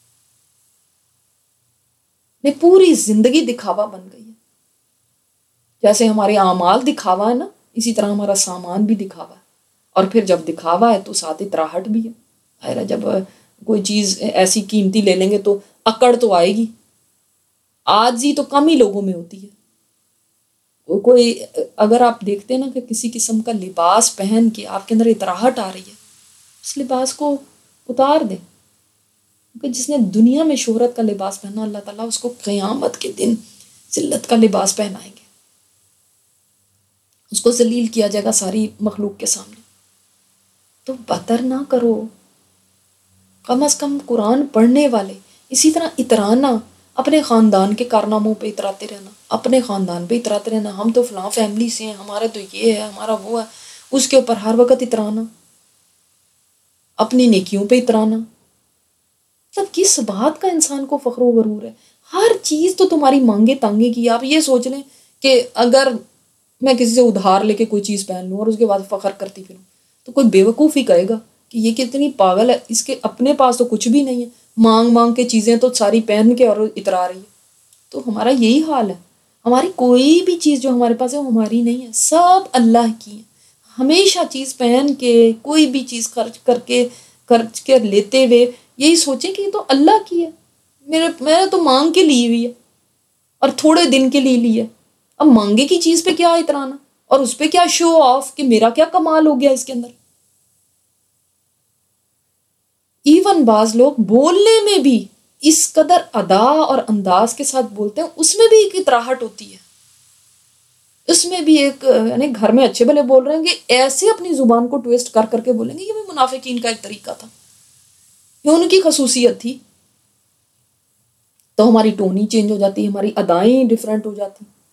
پوری زندگی دکھاوا بن گئی ہے. جیسے ہمارے اعمال دکھاوا ہے نا، اسی طرح ہمارا سامان بھی دکھاوا ہے. اور پھر جب دکھاوا ہے تو ساتھ اتراہٹ بھی ہے. جب کوئی چیز ایسی قیمتی لے لیں گے تو اکڑ تو آئے گی. عاجزی تو کم ہی لوگوں میں ہوتی ہے. کوئی اگر آپ دیکھتے ہیں نا کہ کسی قسم کا لباس پہن کے آپ کے اندر اتراہٹ آ رہی ہے، اس لباس کو اتار دیں. کیونکہ جس نے دنیا میں شہرت کا لباس پہنا، اللہ تعالیٰ اس کو قیامت کے دن ذلت کا لباس پہنائیں گے. اس کو ذلیل کیا جائے گا ساری مخلوق کے سامنے. تو بتر نہ کرو. کم از کم قرآن پڑھنے والے اسی طرح اترانا، اپنے خاندان کے کارناموں پہ اتراتے رہنا، اپنے خاندان پہ اتراتے رہنا، ہم تو فلاں فیملی سے ہیں، ہمارا تو یہ ہے، ہمارا وہ ہے، اس کے اوپر ہر وقت اترانا، اپنی نیکیوں پہ اترانا. مطلب کس بات کا انسان کو فخر و غرور ہے؟ ہر چیز تو تمہاری مانگے تانگے کی. آپ یہ سوچ لیں کہ اگر میں کسی سے ادھار لے کے کوئی چیز پہن لوں اور اس کے بعد فخر کرتی پھروں تو کوئی بیوقوف ہی کہے گا کہ یہ کتنی پاگل ہے، اس کے اپنے پاس تو کچھ بھی نہیں ہے، مانگ مانگ کے چیزیں تو ساری پہن کے اور اترا رہی ہے. تو ہمارا یہی حال ہے. ہماری کوئی بھی چیز جو ہمارے پاس ہے وہ ہماری نہیں ہے، سب اللہ کی ہے. ہمیشہ چیز پہن کے، کوئی بھی چیز خرچ کر لیتے ہوئے یہی سوچیں کہ یہ تو اللہ کی ہے، میں نے تو مانگ کے لی ہوئی ہے اور تھوڑے دن کے لیے لی ہے. اب مانگے کی چیز پہ کیا اترانا اور اس پہ کیا شو آف کہ میرا کیا کمال ہو گیا اس کے اندر. ایون بعض لوگ بولنے میں بھی اس قدر ادا اور انداز کے ساتھ بولتے ہیں، اس میں بھی ایک اتراہٹ ہوتی ہے. اس میں بھی ایک یعنی گھر میں اچھے بھلے بول رہے ہیں کہ ایسے اپنی زبان کو ٹویسٹ کر کر کے بولیں گے. یہ بھی منافقین کا ایک طریقہ تھا، یہ ان کی خصوصیت تھی. تو ہماری ٹونی چینج ہو جاتی، ہماری ادائیں ڈفرینٹ ہو جاتی.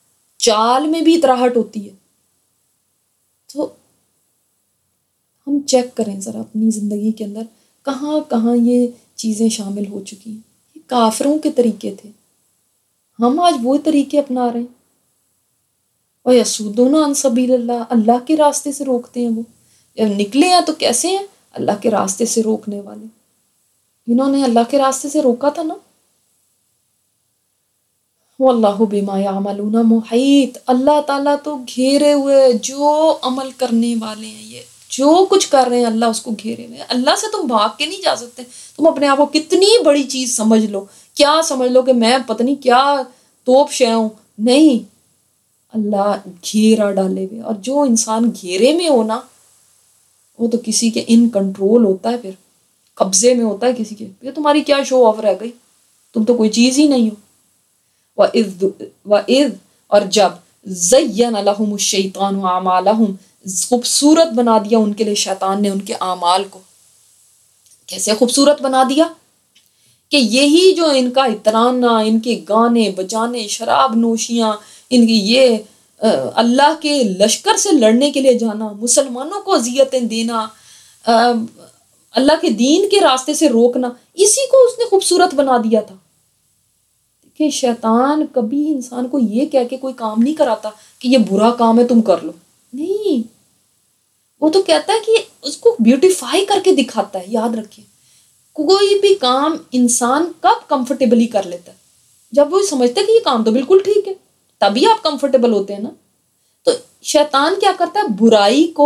چال میں بھی اتراہٹ ہوتی ہے. تو ہم چیک کریں ذرا اپنی زندگی کے اندر کہاں کہاں یہ چیزیں شامل ہو چکی ہیں. یہ کافروں کے طریقے تھے، ہم آج وہ طریقے اپنا رہے ہیں. وَيَصُدُّونَ عَن سَبِيلِ اللَّهِ، اللہ کے راستے سے روکتے ہیں. وہ جب نکلے ہیں تو کیسے ہیں؟ اللہ کے راستے سے روکنے والے. انہوں نے اللہ کے راستے سے روکا تھا نا. وَاللَّهُ بِمَا يَعْمَلُونَ مُحِيطٌ، اللہ تعالیٰ تو گھیرے ہوئے، جو عمل کرنے والے ہیں، یہ جو کچھ کر رہے ہیں اللہ اس کو گھیرے ہوئے. اللہ سے تم بھاگ کے نہیں جا سکتے. تم اپنے آپ کو کتنی بڑی چیز سمجھ لو، کیا سمجھ لو کہ میں پتہ نہیں کیا توپ شے ہوں، نہیں، اللہ گھیرا ڈالے ہوئے. اور جو انسان گھیرے میں ہو نا، وہ تو کسی کے ان کنٹرول ہوتا ہے، پھر قبضے میں ہوتا ہے کسی کے. یہ تمہاری کیا شو آف رہ گئی، تم تو کوئی چیز ہی نہیں ہو. وَإِذْ، اور جب زَيَّنَ لَهُمُ الشَّيْطَانُ أَعْمَالَهُمْ، خوبصورت بنا دیا ان کے لیے شیطان نے ان کے اعمال کو. کیسے خوبصورت بنا دیا؟ کہ یہی جو ان کا اترانا، ان کے گانے بجانے، شراب نوشیاں، ان کی یہ اللہ کے لشکر سے لڑنے کے لیے جانا، مسلمانوں کو اذیتیں دینا، اللہ کے دین کے راستے سے روکنا، اسی کو اس نے خوبصورت بنا دیا تھا. کہ شیطان کبھی انسان کو یہ کہہ کے کوئی کام نہیں کراتا کہ یہ برا کام ہے تم کر لو، نہیں. وہ تو کہتا ہے کہ اس کو بیوٹیفائی کر کے دکھاتا ہے. یاد رکھیں، کوئی بھی کام انسان کب کمفرٹیبلی کر لیتا ہے؟ جب وہ سمجھتا ہے کہ یہ کام تو بالکل ٹھیک ہے، تبھی آپ کمفرٹیبل ہوتے ہیں نا. تو شیطان کیا کرتا ہے؟ برائی کو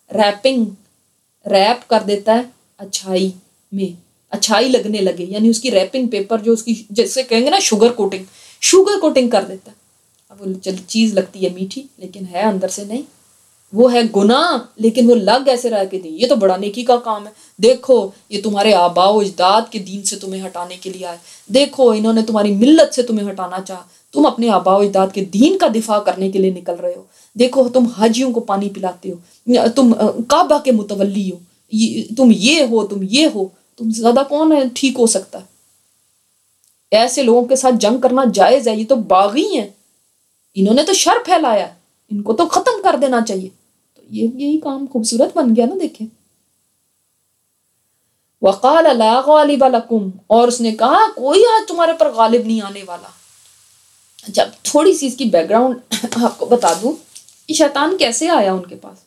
ریپ کر دیتا ہے اچھائی میں، اچھائی لگنے لگے، یعنی اس کی ریپنگ پیپر جو اس کی جیسے کہیں گے نا شوگر کوٹنگ کر دیتا ہے. اب وہ چیز لگتی ہے میٹھی لیکن ہے اندر سے نہیں. وہ ہے گناہ لیکن وہ لگ ایسے رہ کے یہ تو بڑا نیکی کا کام ہے. دیکھو یہ تمہارے آباء و اجداد کے دین سے تمہیں ہٹانے کے لیے آئے، دیکھو انہوں نے تمہاری ملت سے تمہیں ہٹانا چاہا، تم اپنے آباء و اجداد کے دین کا دفاع کرنے کے لیے نکل رہے ہو. دیکھو تم حاجیوں کو پانی پلاتے ہو، تم کعبہ کے متولی ہو، تم یہ ہو، تم سے زیادہ کون ہے ٹھیک ہو سکتا ہے؟ ایسے لوگوں کے ساتھ جنگ کرنا جائز ہے، یہ تو باغی ہیں، انہوں نے تو شر پھیلایا، ان کو تو ختم کر دینا چاہیے. تو یہی کام خوبصورت بن گیا نا. دیکھیں، وَقَالَ لَا غَالِبَ لَكُمْ، اور اس نے کہا کوئی آج تمہارے پر غالب نہیں آنے والا. جب تھوڑی سی اس کی بیک گراؤنڈ آپ کو بتا دوں کہ شیطان کیسے آیا ان کے پاس.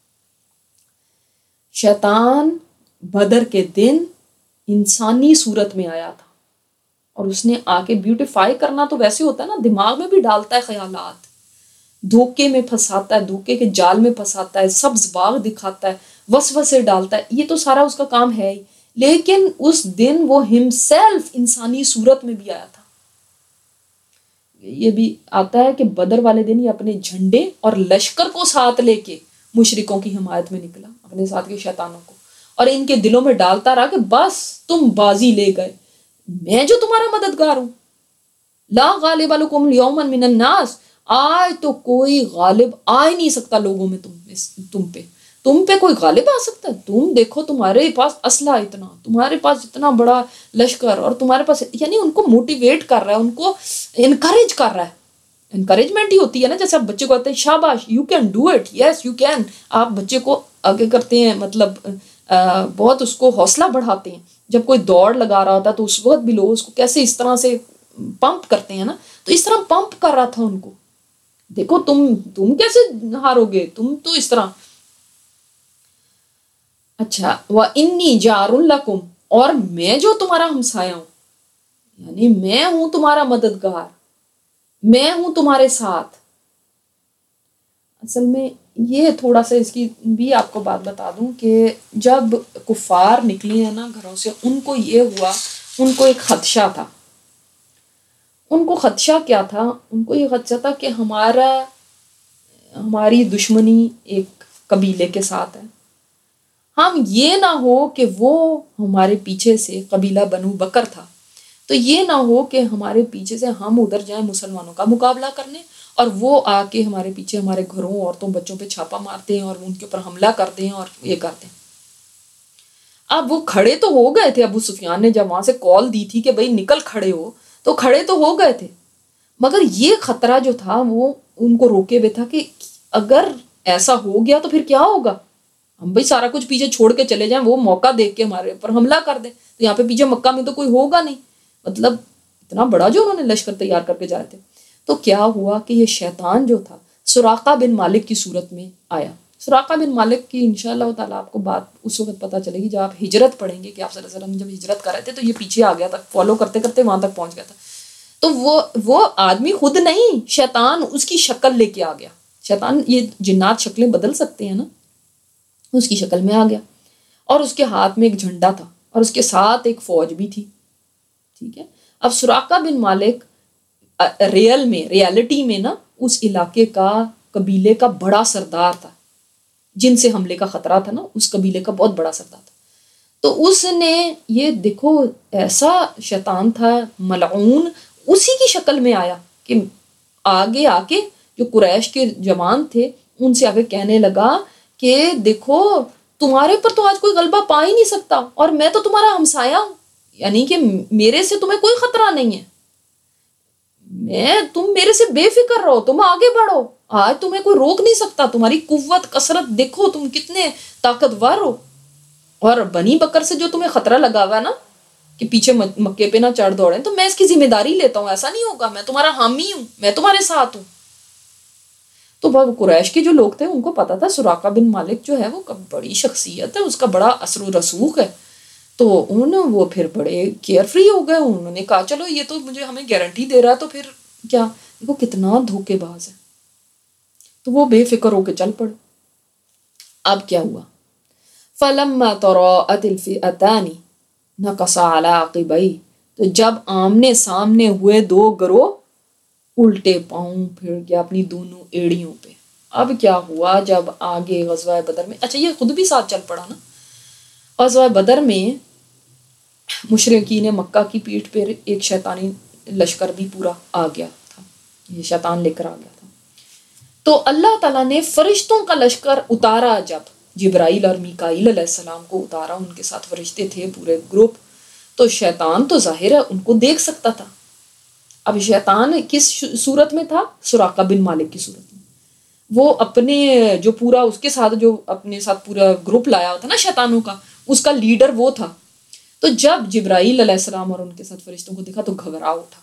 شیطان بدر کے دن انسانی صورت میں آیا تھا، اور اس نے آ کے بیوٹیفائی کرنا تو ویسے ہوتا ہے نا، دماغ میں بھی ڈالتا ہے خیالات، دھوکے میں پھنساتا ہے، دھوکے کے جال میں پھنساتا ہے، سبز باغ دکھاتا ہے، وسوسے ڈالتا ہے. یہ تو سارا اس کا کام ہے ہی. لیکن اس دن وہ ہمسیلف انسانی صورت میں بھی آیا تھا. یہ بھی آتا ہے کہ بدر والے دن یہ اپنے جھنڈے اور لشکر کو ساتھ لے کے مشرکوں کی حمایت میں نکلا، اپنے ساتھ کے شیطانوں کو، اور ان کے دلوں میں ڈالتا رہا کہ بس تم بازی لے گئے، میں جو تمہارا مددگار ہوں. لا غالب لکم اليوم من الناس، آج تو کوئی غالب آ ہی نہیں سکتا لوگوں میں تم پہ کوئی غالب آ سکتا ہے؟ تم دیکھو تمہارے پاس اسلحہ اتنا، تمہارے پاس اتنا بڑا لشکر، اور تمہارے پاس، یعنی ان کو موٹیویٹ کر رہا ہے، ان کو انکریج کر رہا ہے. انکریجمنٹ ہی ہوتی ہے نا، جیسے آپ بچے کو کہتے ہیں شاباش you can do it, yes you can. آپ بچے کو آگے کرتے ہیں، مطلب بہت اس کو حوصلہ بڑھاتے ہیں. جب کوئی دوڑ لگا رہا ہوتا تو اس وقت بھی لوگ اس کو کیسے اس طرح سے پمپ کرتے ہیں نا، تو اس طرح پمپ کر رہا تھا ان کو. دیکھو تم کیسے ہارو گے، تم تو اس طرح. اچھا، وَإِنِّي جَارٌ لَكُمْ، اور میں جو تمہارا ہمسایہ ہوں، یعنی میں ہوں تمہارا مددگار، میں ہوں تمہارے ساتھ. اصل میں یہ تھوڑا سا اس کی بھی آپ کو بات بتا دوں کہ جب کفار نکلے ہیں نا گھروں سے، ان کو یہ ہوا، ان کو ایک خدشہ تھا. ان کو خدشہ کیا تھا؟ ان کو یہ خدشہ تھا کہ ہماری دشمنی ایک قبیلے کے ساتھ ہے، ہم یہ نہ ہو کہ وہ ہمارے پیچھے سے، قبیلہ بنو بکر تھا، تو یہ نہ ہو کہ ہمارے پیچھے سے ہم ادھر جائیں مسلمانوں کا مقابلہ کرنے، اور وہ آ کے ہمارے پیچھے ہمارے گھروں، عورتوں، بچوں پہ چھاپا مارتے ہیں اور ان کے اوپر حملہ کرتے ہیں اور یہ کرتے ہیں. اب وہ کھڑے تو ہو گئے تھے، ابو سفیان نے جب وہاں سے کال دی تھی کہ بھائی نکل کھڑے ہو، تو کھڑے تو ہو گئے تھے، مگر یہ خطرہ جو تھا وہ ان کو روکے ہوئے تھا کہ اگر ایسا ہو گیا تو پھر کیا ہوگا، ہم بھائی سارا کچھ پیچھے چھوڑ کے چلے جائیں، وہ موقع دیکھ کے ہمارے اوپر حملہ کر دیں، تو یہاں پہ پیچھے مکہ میں تو کوئی ہوگا نہیں، مطلب اتنا بڑا جو انہوں نے لشکر تیار کر کے جائے تھے۔ تو کیا ہوا کہ یہ شیطان جو تھا سراقہ بن مالک کی صورت میں آیا۔ سراقہ بن مالک کی انشاءاللہ تعالیٰ آپ کو بات اس وقت پتہ چلے گی جب آپ ہجرت پڑھیں گے کہ آپ صلی اللہ علیہ وسلم جب ہجرت کر رہے تھے تو یہ پیچھے آ گیا تھا، فالو کرتے کرتے وہاں تک پہنچ گیا تھا۔ تو وہ آدمی خود نہیں، شیطان اس کی شکل لے کے آ گیا۔ شیطان، یہ جنات شکلیں بدل سکتے ہیں نا، اس کی شکل میں آ گیا، اور اس کے ہاتھ میں ایک جھنڈا تھا اور اس کے ساتھ ایک فوج بھی تھی، ٹھیک ہے۔ اب سراقہ بن مالک ریالٹی میں نا اس علاقے کا، قبیلے کا بڑا سردار تھا، جن سے حملے کا خطرہ تھا نا، اس قبیلے کا بہت بڑا سردار تھا۔ تو اس نے یہ دیکھو ایسا شیطان تھا ملعون، اسی کی شکل میں آیا کہ آگے آ کے جو قریش کے جوان تھے ان سے آگے کہنے لگا کہ دیکھو تمہارے پر تو آج کوئی غلبہ پا ہی نہیں سکتا، اور میں تو تمہارا ہمسایہ ہوں، یعنی کہ میرے سے تمہیں کوئی خطرہ نہیں ہے، تم میرے سے بے فکر رہو، تم آگے بڑھو، آج تمہیں کوئی روک نہیں سکتا، تمہاری قوت کثرت دیکھو، تم کتنے طاقتور ہو، اور بنی بکر سے جو تمہیں خطرہ لگا ہوا ہے نا کہ پیچھے مکے پہ نہ چڑھ دوڑیں، تو میں اس کی ذمہ داری لیتا ہوں، ایسا نہیں ہوگا، میں تمہارا حامی ہوں، میں تمہارے ساتھ ہوں۔ تو قریش کے جو لوگ تھے ان کو پتا تھا سراقہ بن مالک جو ہے وہ بڑی شخصیت ہے، اس کا بڑا اثر و رسوخ ہے، تو انہوں نے وہ پھر بڑے کیئر فری ہو گئے، انہوں نے کہا چلو یہ تو مجھے ہمیں گارنٹی دے رہا ہے تو پھر کیا، دیکھو کتنا دھوکے باز ہے، تو وہ بے فکر ہو کے چل پڑے۔ اب کیا ہوا، فَلَمَّا تَرَاءَتِ الْفِئَتَانِ نَكَصَ عَلَىٰ عَقِبَيْهِ، تو جب آمنے سامنے ہوئے دو گروہ، الٹے پاؤں پھر گیا اپنی دونوں ایڑیوں پہ۔ اب کیا ہوا جب آگے غزوہ بدر میں، اچھا یہ خود بھی ساتھ چل پڑا نا، غزوہ بدر میں مشرکین مکہ کی پیٹھ پہ ایک شیطانی لشکر بھی پورا آ گیا تھا، یہ شیطان لے کر آ گیا تھا، تو اللہ تعالیٰ نے فرشتوں کا لشکر اتارا، جب جبرائیل اور میکائیل علیہ السلام کو اتارا، ان کے ساتھ فرشتے تھے پورے گروپ، تو شیطان تو ظاہر ہے ان کو دیکھ سکتا تھا۔ اب شیطان کس صورت میں تھا، سراقہ بن مالک کی صورت میں، وہ اپنے جو پورا اس کے ساتھ جو اپنے ساتھ پورا گروپ لایا ہوا تھا نا شیطانوں کا، اس کا لیڈر وہ تھا۔ تو جب جبرائیل علیہ السلام اور ان کے ساتھ فرشتوں کو دیکھا تو گھبرا اٹھا،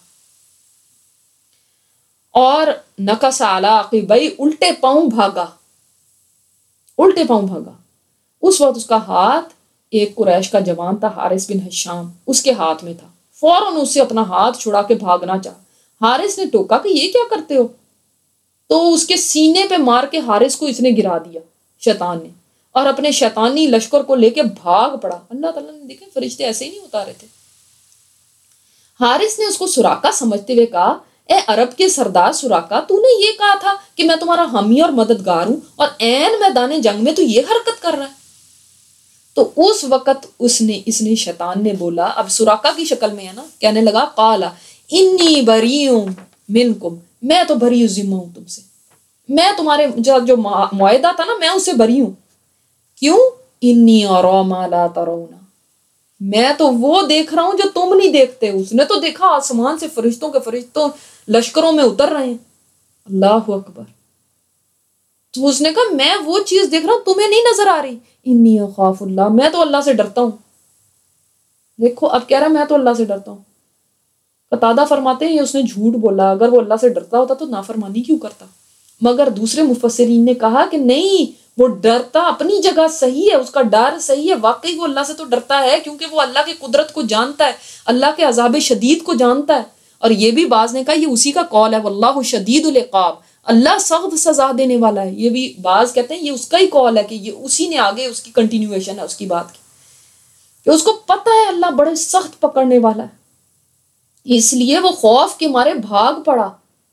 اور نقص علی عقبیہ، الٹے پاؤں بھاگا، الٹے پاؤں بھاگا۔ اس وقت اس کا ہاتھ، ایک قریش کا جوان تھا حارث بن ہشام، اس کے ہاتھ میں تھا، فوراً اس سے اپنا ہاتھ چھڑا کے بھاگنا چاہا۔ حارث نے ٹوکا کہ یہ کیا کرتے ہو، تو اس کے سینے پہ مار کے حارث کو اس نے گرا دیا شیطان نے، اور اپنے شیطانی لشکر کو لے کے بھاگ پڑا۔ اللہ تعالیٰ نے دیکھے فرشتے ایسے ہی نہیں اتارے تھے۔ حارث نے اس کو سراقہ سمجھتے ہوئے کہا، اے عرب کے سردار سراقہ، تو نے یہ کہا تھا کہ میں تمہارا حامی اور مددگار ہوں، اور عین میدان جنگ میں تو یہ حرکت کر رہا ہے۔ تو اس وقت اس نے شیطان نے بولا، اب سراقہ کی شکل میں ہے نا، کہنے لگا، قال انی بریء منکم، میں تو بری ذمہ ہوں تم سے، میں تمہارے جو معاہدہ تھا نا میں اس سے بری ہوں۔ کیوں؟ انی اری ما لا ترون، میں تو وہ دیکھ رہا ہوں جو تم نہیں دیکھتے۔ اس نے تو دیکھا آسمان سے فرشتوں لشکروں میں اتر رہے ہیں، اللہ اکبر۔ تو اس نے کہا میں وہ چیز دیکھ رہا ہوں تمہیں نہیں نظر آ رہی، انی اخاف اللہ، میں تو اللہ سے ڈرتا ہوں۔ دیکھو اب کہہ رہا میں تو اللہ سے ڈرتا ہوں۔ قتادہ فرماتے ہیں یہ اس نے جھوٹ بولا، اگر وہ اللہ سے ڈرتا ہوتا تو نافرمانی کیوں کرتا؟ مگر دوسرے مفسرین نے کہا کہ نہیں، وہ ڈرتا اپنی جگہ صحیح ہے، اس کا ڈر صحیح ہے، واقعی وہ اللہ سے تو ڈرتا ہے، کیونکہ وہ اللہ کی قدرت کو جانتا ہے، اللہ کے عذاب شدید کو جانتا ہے۔ اور یہ بھی بعض نے کہا یہ اسی کا قول ہے، واللہ شدید العقاب، اللہ سخت سزا دینے والا ہے۔ یہ بھی بعض کہتے ہیں یہ اس کا ہی قول ہے، کہ یہ اسی نے آگے اس کی کنٹینیویشن ہے اس کی بات کی، کہ اس کو پتہ ہے اللہ بڑے سخت پکڑنے والا ہے، اس لیے وہ خوف کے مارے بھاگ پڑا۔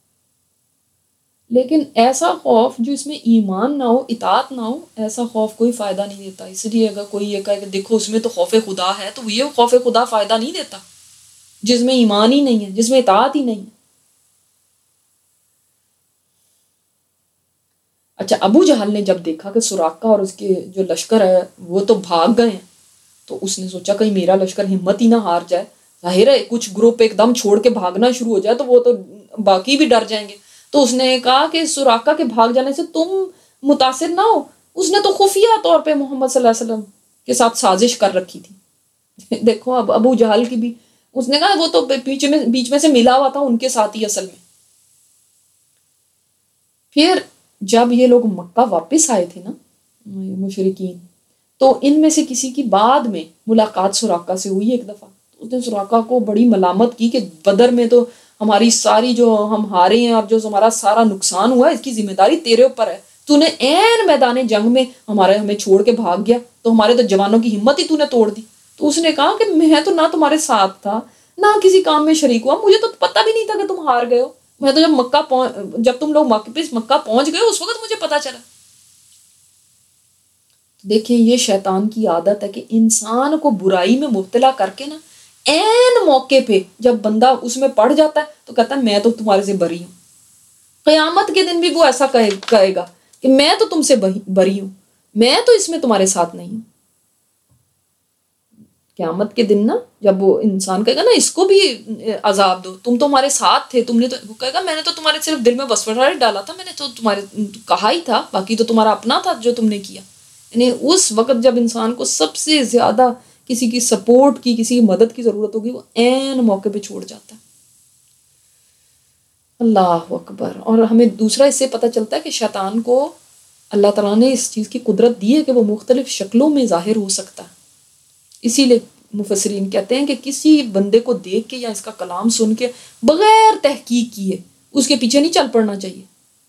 لیکن ایسا خوف جو اس میں ایمان نہ ہو، اطاعت نہ ہو، ایسا خوف کوئی فائدہ نہیں دیتا۔ اس لیے اگر کوئی یہ کہے کہ دیکھو اس میں تو خوف خدا ہے، تو یہ خوف خدا فائدہ نہیں دیتا جس میں ایمان ہی نہیں ہے، جس میں اطاعت ہی نہیں ہے۔ اچھا، ابو جہل نے جب دیکھا کہ سراقہ اور اس کے جو لشکر ہے وہ تو بھاگ گئے ہیں، تو اس نے سوچا کہیں میرا لشکر ہمت ہی نہ ہار جائے، ظاہر ہے کچھ گروپ ایک دم چھوڑ کے بھاگنا شروع ہو جائے تو وہ تو باقی بھی ڈر جائیں گے۔ تو اس نے کہا کہ سراقہ کے بھاگ جانے سے تم متاثر نہ ہو، اس نے تو خفیہ طور پہ محمد صلی اللہ علیہ وسلم کے ساتھ سازش کر رکھی تھی دیکھو اب ابو جہل کی بھی، اس نے کہا وہ تو بیچ میں سے ملا ہوا تھا ان کے ساتھ ہی اصل میں۔ پھر جب یہ لوگ مکہ واپس آئے تھے نا مشرکین، تو ان میں سے کسی کی بعد میں ملاقات سراقہ سے ہوئی ایک دفعہ، اس نے سراقہ کو بڑی ملامت کی کہ بدر میں تو ہماری ساری جو ہم ہارے ہیں اور جو ہمارا سارا نقصان ہوا ہے اس کی ذمہ داری تیرے اوپر ہے، تو نے عین میدان جنگ میں ہمیں چھوڑ کے بھاگ گیا، تو ہمارے تو جوانوں کی ہمت ہی تو نے توڑ دی۔ تو اس نے کہا کہ میں تو نہ تمہارے ساتھ تھا نہ کسی کام میں شریک ہوا، مجھے تو پتہ بھی نہیں تھا کہ تم ہار گئے ہو، میں تو جب تم لوگ مکہ پہنچ گئے اس وقت مجھے پتہ چلا۔ دیکھیں یہ شیطان کی عادت ہے کہ انسان کو برائی میں مبتلا کر کے نا عین موقع پہ جب بندہ اس میں پڑ جاتا ہے تو کہتا ہے میں تو تمہارے سے بری ہوں۔ قیامت کے دن بھی وہ ایسا کہے گا کہ میں تو تم سے بری ہوں، میں تو اس میں تمہارے ساتھ نہیں ہوں۔ قیامت کے دن نا جب وہ انسان کہے گا نا اس کو بھی عذاب دو، تم تو ہمارے ساتھ تھے، تم نے تو، وہ کہے گا میں نے تو تمہارے صرف دل میں وسوسہ ڈالا تھا، میں نے تو تمہارے کہا ہی تھا، باقی تو تمہارا اپنا تھا جو تم نے کیا۔ یعنی اس وقت جب انسان کو سب سے زیادہ کسی کی سپورٹ کی، کسی کی مدد کی ضرورت ہوگی، وہ عین موقع پہ چھوڑ جاتا ہے۔ اللہ اکبر۔ اور ہمیں دوسرا اس سے پتہ چلتا ہے کہ شیطان کو اللہ تعالیٰ نے اس چیز کی قدرت دی ہے کہ وہ مختلف شکلوں میں ظاہر ہو سکتا ہے۔ اسی لیے مفسرین کہتے ہیں کہ کسی بندے کو دیکھ کے یا اس کا کلام سن کے بغیر تحقیق کیے اس کے پیچھے نہیں چل پڑنا چاہیے۔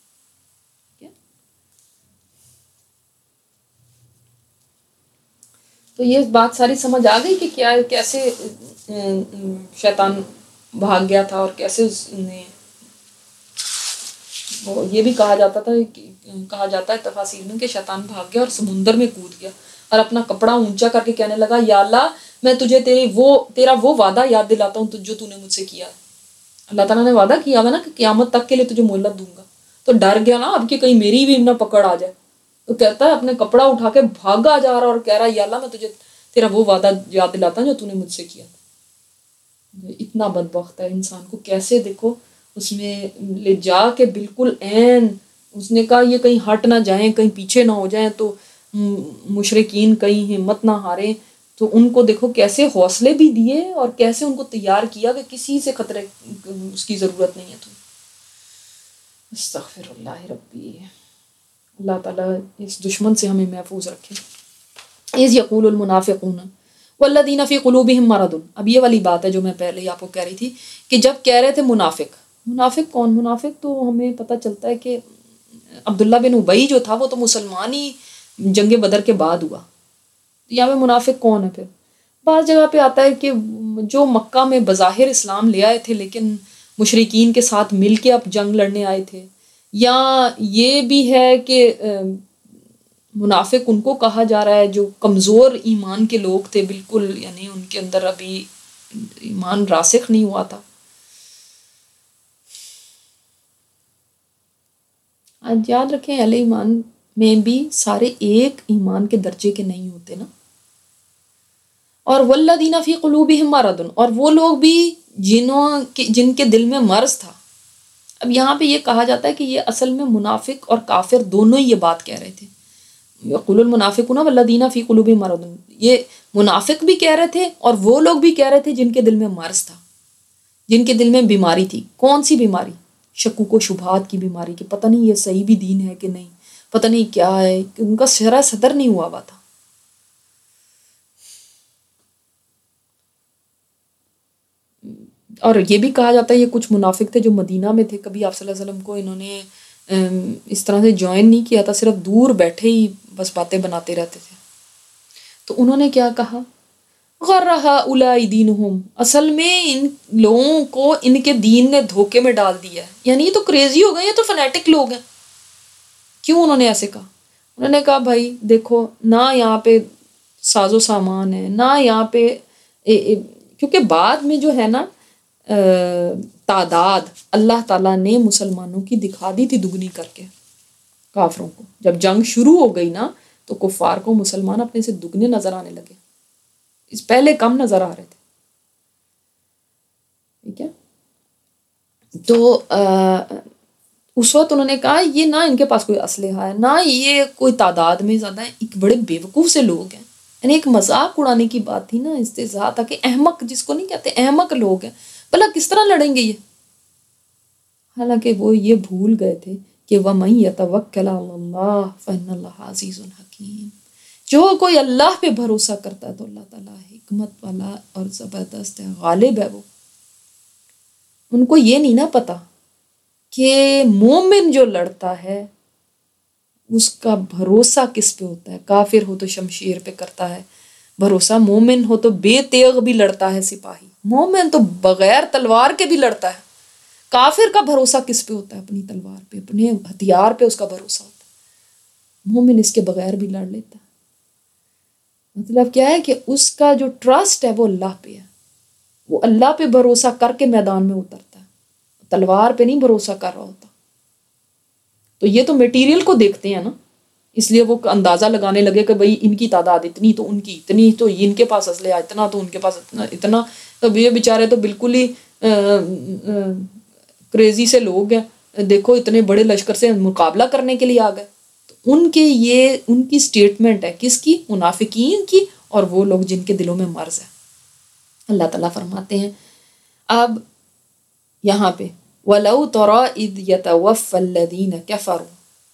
تو یہ بات ساری سمجھ آ گئی کہ کیا کیسے شیطان بھاگ گیا تھا، اور کیسے اس نے یہ بھی کہا جاتا ہے تفاسیر میں کہ شیطان بھاگ گیا اور سمندر میں کود گیا اور اپنا کپڑا اونچا کر کے کہنے لگا یا اللہ میں تجھے تیرا وہ وعدہ یاد دلاتا ہوں جو تو نے مجھ سے کیا ہے۔ اللہ تعالیٰ نے وعدہ کیا ہوا نا کہ قیامت تک کے لیے تجھے مہلت دوں گا، تو ڈر گیا نا اب کہ کہیں میری بھی نہ پکڑ آ جائے، تو کہتا ہے اپنے کپڑا اٹھا کے بھاگا جا رہا اور کہہ رہا یا اللہ میں تجھے تیرا وہ وعدہ یاد دلاتا ہوں جو تو نے مجھ سے کیا تھا۔ اتنا بدبخت ہے انسان کو کیسے دیکھو اس میں لے جا کے بالکل عین اس نے کہا یہ کہیں ہٹ نہ جائیں، کہیں پیچھے نہ ہو جائیں، تو مشرکین کہیں ہمت نہ ہاریں، تو ان کو دیکھو کیسے حوصلے بھی دیے اور کیسے ان کو تیار کیا کہ کسی سے خطرے اس کی ضرورت نہیں ہے۔ تو استغفر اللہ ربی، اللہ تعالیٰ اس دشمن سے ہمیں محفوظ رکھے۔ اذ یقول المنافقون والذین فی قلوبہم مرض، اب یہ والی بات ہے جو میں پہلے ہی آپ کو کہہ رہی تھی کہ جب کہہ رہے تھے منافق کون؟ منافق تو ہمیں پتہ چلتا ہے کہ عبداللہ بن ابئی جو تھا وہ تو مسلمان ہی جنگ بدر کے بعد ہوا، یہاں پہ منافق کون ہے؟ پھر بعض جگہ پہ آتا ہے کہ جو مکہ میں بظاہر اسلام لے آئے تھے لیکن مشرکین کے ساتھ مل کے اب جنگ لڑنے آئے تھے، یا یہ بھی ہے کہ منافق ان کو کہا جا رہا ہے جو کمزور ایمان کے لوگ تھے بالکل، یعنی ان کے اندر ابھی ایمان راسخ نہیں ہوا تھا۔ آج یاد رکھیں اہل ایمان میں بھی سارے ایک ایمان کے درجے کے نہیں ہوتے نا۔ اور والذین فی قلوبہم مرض، اور وہ لوگ بھی جن کے دل میں مرض تھا۔ اب یہاں پہ یہ کہا جاتا ہے کہ یہ اصل میں منافق اور کافر دونوں ہی یہ بات کہہ رہے تھے، یقول المنافقون والذین فی قلوبہم مرض، یہ منافق بھی کہہ رہے تھے اور وہ لوگ بھی کہہ رہے تھے جن کے دل میں مرض تھا، جن کے دل میں بیماری تھی۔ کون سی بیماری؟ شکوک و شبہات کی بیماری، کہ پتہ نہیں یہ صحیح بھی دین ہے کہ نہیں، پتہ نہیں کیا ہے، کہ ان کا شرح صدر نہیں ہوا تھا۔ اور یہ بھی کہا جاتا ہے یہ کچھ منافق تھے جو مدینہ میں تھے، کبھی آپ صلی اللہ علیہ وسلم کو انہوں نے اس طرح سے جوائن نہیں کیا تھا، صرف دور بیٹھے ہی بس باتیں بناتے رہتے تھے۔ تو انہوں نے کیا کہا؟ غر ہؤلاء دینہم، اصل میں ان لوگوں کو ان کے دین نے دھوکے میں ڈال دیا ہے، یعنی یہ تو کریزی ہو گئے، یہ تو فنیٹک لوگ ہیں۔ کیوں انہوں نے ایسے کہا؟ انہوں نے کہا بھائی دیکھو نہ یہاں پہ ساز و سامان ہے، نہ یہاں پہ کیونکہ بعد میں جو ہے نا تعداد اللہ تعالیٰ نے مسلمانوں کی دکھا دی تھی دگنی کر کے کافروں کو، جب جنگ شروع ہو گئی نا تو کفار کو مسلمان اپنے سے دگنے نظر آنے لگے، اس پہلے کم نظر آ رہے تھے، ٹھیک ہے۔ تو اس وقت انہوں نے کہا یہ نہ ان کے پاس کوئی اسلحہ ہے، نہ یہ کوئی تعداد میں زیادہ ہے، ایک بڑے بیوقوف سے لوگ ہیں. یعنی ایک مذاق اڑانے کی بات تھی نا، استہزاء تھا کہ احمق جس کو نہیں کہتے، احمق لوگ ہیں، بھلا کس طرح لڑیں گے یہ. حالانکہ وہ یہ بھول گئے تھے کہ وَمَن يَتَوَكَّلْ عَلَى اللَّهِ فَإِنَّ اللَّهَ عَزِيزٌ حَكِيمٌ. جو کوئی اللہ پہ بھروسہ کرتا ہے تو اللہ تعالیٰ حکمت والا اور زبردست ہے، غالب ہے وہ. ان کو یہ نہیں نا پتا کہ مومن جو لڑتا ہے اس کا بھروسہ کس پہ ہوتا ہے. کافر ہو تو شمشیر پہ کرتا ہے بھروسہ، مومن ہو تو بے تیغ بھی لڑتا ہے سپاہی، مومن تو بغیر تلوار کے بھی لڑتا ہے. کافر کا بھروسہ کس پہ ہوتا ہے؟ اپنی تلوار پہ، اپنے ہتھیار پہ اس کا بھروسہ ہوتا ہے. مومن اس کے بغیر بھی لڑ لیتا ہے. مطلب کیا ہے کہ اس کا جو ٹرسٹ ہے وہ اللہ پہ ہے، وہ اللہ پہ بھروسہ کر کے میدان میں اترتا ہے، تلوار پہ نہیں بھروسہ کر رہا ہوتا. تو یہ تو میٹیریل کو دیکھتے ہیں نا، اس لیے وہ اندازہ لگانے لگے کہ بھئی ان کی تعداد اتنی تو ان کی اتنی، تو ان کے پاس اسلحہ اتنا تو ان کے پاس اتنا. تو یہ بیچارے تو بالکل ہی کریزی سے لوگ ہیں، دیکھو اتنے بڑے لشکر سے مقابلہ کرنے کے لیے آ گئے. تو ان کی سٹیٹمنٹ ہے کس کی؟ منافقین کی، اور وہ لوگ جن کے دلوں میں مرض ہے. اللہ تعالیٰ فرماتے ہیں اب یہاں پہ وَلَوْ تَرَىٰ إِذْ يَتَوَفَّى الَّذِينَ كَفَرُوا،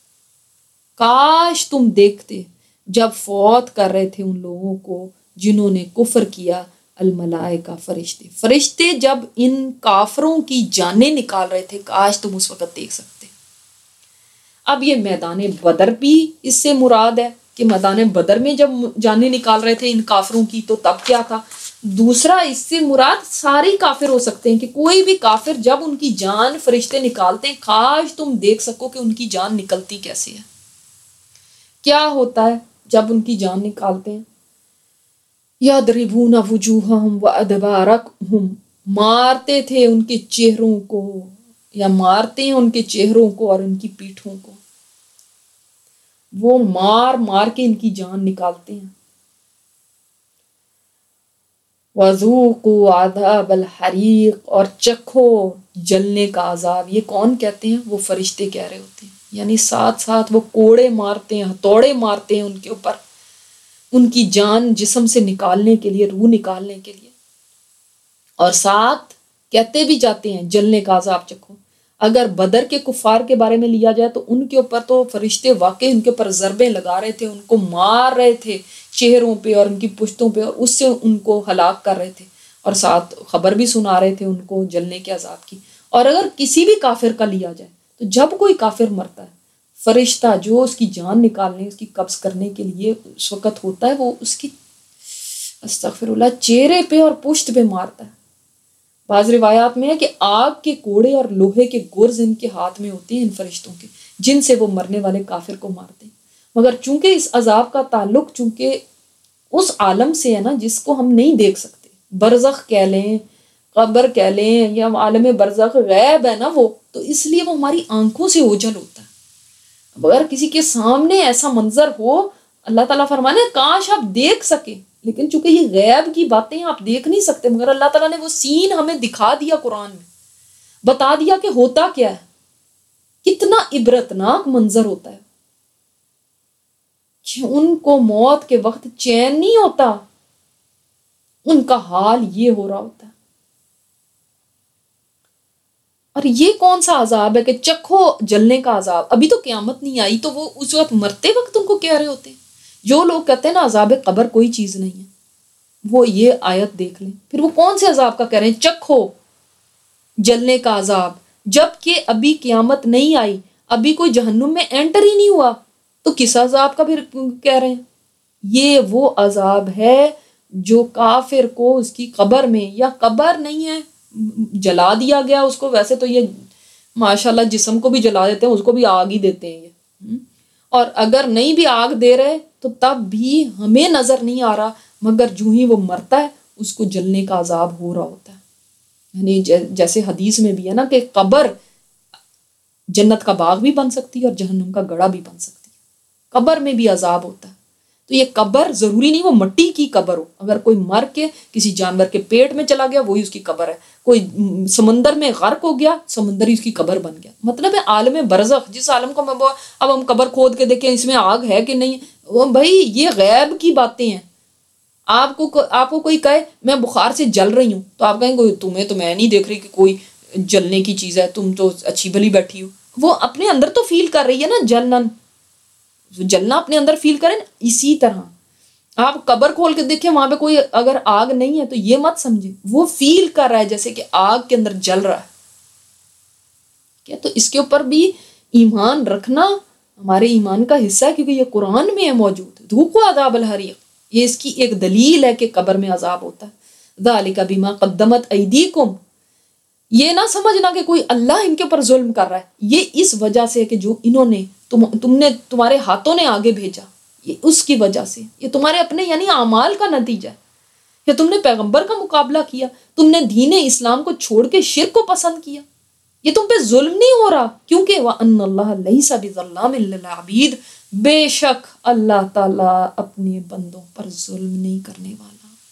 کاش تم دیکھتے جب فوت کر رہے تھے ان لوگوں کو جنہوں نے کفر کیا، الملائکہ فرشتے جب ان کافروں کی جانیں نکال رہے تھے، کاش تم اس وقت دیکھ سکتے. اب یہ میدان بدر بھی اس سے مراد ہے کہ میدان بدر میں جب جانیں نکال رہے تھے ان کافروں کی تو تب کیا تھا. دوسرا اس سے مراد سارے کافر ہو سکتے ہیں کہ کوئی بھی کافر جب ان کی جان فرشتے نکالتے ہیں، کاش تم دیکھ سکو کہ ان کی جان نکلتی کیسے ہے. کیا ہوتا ہے جب ان کی جان نکالتے ہیں؟ یَضْرِبُونَ وُجُوهَهُمْ وَأَدْبَارَهُمْ، مارتے تھے ان کے چہروں کو، یا مارتے ہیں ان کے چہروں کو اور ان کی پیٹھوں کو. وہ مار کے ان کی جان نکالتے ہیں. وَذُوقُوا عَذَابَ الْحَرِيقِ، اور چکھو جلنے کا عذاب. یہ کون کہتے ہیں؟ وہ فرشتے کہہ رہے ہوتے ہیں. یعنی ساتھ ساتھ وہ کوڑے مارتے ہیں، ہتھوڑے مارتے ہیں ان کے اوپر، ان کی جان جسم سے نکالنے کے لیے، روح نکالنے کے لیے. اور ساتھ کہتے بھی جاتے ہیں جلنے کا عذاب چکھو. اگر بدر کے کفار کے بارے میں لیا جائے تو ان کے اوپر تو فرشتے واقعی ان کے اوپر ضربیں لگا رہے تھے، ان کو مار رہے تھے چہروں پہ اور ان کی پشتوں پہ، اور اس سے ان کو ہلاک کر رہے تھے، اور ساتھ خبر بھی سنا رہے تھے ان کو جلنے کے عذاب کی. اور اگر کسی بھی کافر کا لیا جائے تو جب کوئی کافر مرتا ہے، فرشتہ جو اس کی جان نکالنے، اس کی قبض کرنے کے لیے اس وقت ہوتا ہے، وہ اس کی استغفر اللہ چہرے پہ اور پشت پہ مارتا ہے. بعض روایات میں ہے کہ آگ کے کوڑے اور لوہے کے گرز ان کے ہاتھ میں ہوتے ہیں، ان فرشتوں کے، جن سے وہ مرنے والے کافر کو مارتے ہیں. مگر چونکہ اس عذاب کا تعلق چونکہ اس عالم سے ہے نا جس کو ہم نہیں دیکھ سکتے، برزخ کہہ لیں، قبر کہہ لیں، یا عالم برزخ غیب ہے نا وہ، تو اس لیے وہ ہماری آنکھوں سے اوجھل ہوتا ہے. اگر کسی کے سامنے ایسا منظر ہو، اللہ تعالیٰ فرمانے کاش آپ دیکھ سکیں، لیکن چونکہ یہ غیب کی باتیں آپ دیکھ نہیں سکتے، مگر اللہ تعالیٰ نے وہ سین ہمیں دکھا دیا، قرآن میں بتا دیا کہ ہوتا کیا ہے. کتنا عبرتناک منظر ہوتا ہے کہ ان کو موت کے وقت چین نہیں ہوتا، ان کا حال یہ ہو رہا ہوتا ہے. اور یہ کون سا عذاب ہے کہ چکھو جلنے کا عذاب؟ ابھی تو قیامت نہیں آئی، تو وہ اس وقت مرتے وقت ان کو کہہ رہے ہوتے ہیں. جو لوگ کہتے ہیں نا عذاب قبر کوئی چیز نہیں ہے، وہ یہ آیت دیکھ لیں، پھر وہ کون سے عذاب کا کہہ رہے ہیں؟ چکھو جلنے کا عذاب، جب کہ ابھی قیامت نہیں آئی، ابھی کوئی جہنم میں انٹر ہی نہیں ہوا، تو کس عذاب کا پھر کہہ رہے ہیں؟ یہ وہ عذاب ہے جو کافر کو اس کی قبر میں، یا قبر نہیں ہے جلا دیا گیا اس کو، ویسے تو یہ ماشاءاللہ جسم کو بھی جلا دیتے ہیں، اس کو بھی آگ ہی دیتے ہیں یہ، اور اگر نہیں بھی آگ دے رہے تو تب بھی ہمیں نظر نہیں آ رہا، مگر جو ہی وہ مرتا ہے اس کو جلنے کا عذاب ہو رہا ہوتا ہے. یعنی جیسے حدیث میں بھی ہے نا کہ قبر جنت کا باغ بھی بن سکتی ہے اور جہنم کا گڑھا بھی بن سکتی ہے. قبر میں بھی عذاب ہوتا ہے، تو یہ قبر ضروری نہیں وہ مٹی کی قبر ہو، اگر کوئی مر کے کسی جانور کے پیٹ میں چلا گیا وہی اس کی قبر ہے، کوئی سمندر میں غرق ہو گیا سمندر ہی اس کی قبر بن گیا. مطلب ہے عالم برزخ، جس عالم کو اب ہم قبر کھود کے دیکھیں اس میں آگ ہے کہ نہیں، بھائی یہ غیب کی باتیں ہیں. آپ کو کوئی کہے میں بخار سے جل رہی ہوں تو آپ کہیں گے تمہیں تو میں نہیں دیکھ رہی کہ کوئی جلنے کی چیز ہے، تم تو اچھی بھلی بیٹھی ہو. وہ اپنے اندر تو فیل کر رہی ہے نا جلنا اپنے اندر فیل کریں. اسی طرح آپ قبر کھول کے دیکھیں وہاں پہ کوئی اگر آگ نہیں ہے تو یہ مت سمجھے وہ فیل کر رہا ہے جیسے کہ آگ کے اندر جل رہا ہے. کیا تو اس کے اوپر بھی ایمان رکھنا ہمارے ایمان کا حصہ ہے، کیونکہ یہ قرآن میں ہے موجود. ذوقوا عذاب الحریق، یہ اس کی ایک دلیل ہے کہ قبر میں عذاب ہوتا ہے. ذالک بما قدمت ایدیکم، یہ نہ سمجھنا کہ کوئی اللہ ان کے اوپر ظلم کر رہا ہے، یہ اس وجہ سے کہ جو انہوں نے تمہارے ہاتھوں نے آگے بھیجا، یہ اس کی وجہ سے، یہ تمہارے اپنے یعنی اعمال کا نتیجہ ہے. یا تم نے پیغمبر کا مقابلہ کیا، تم نے دین اسلام کو چھوڑ کے شرک کو پسند کیا، یہ تم پہ ظلم نہیں ہو رہا، کیونکہ وَأَنَّ اللَّهَ لَيْسَ بِظَلَّامٍ لِّلْعَبِيدِ، بے شک اللہ تعالیٰ اپنے بندوں پر ظلم نہیں کرنے والا.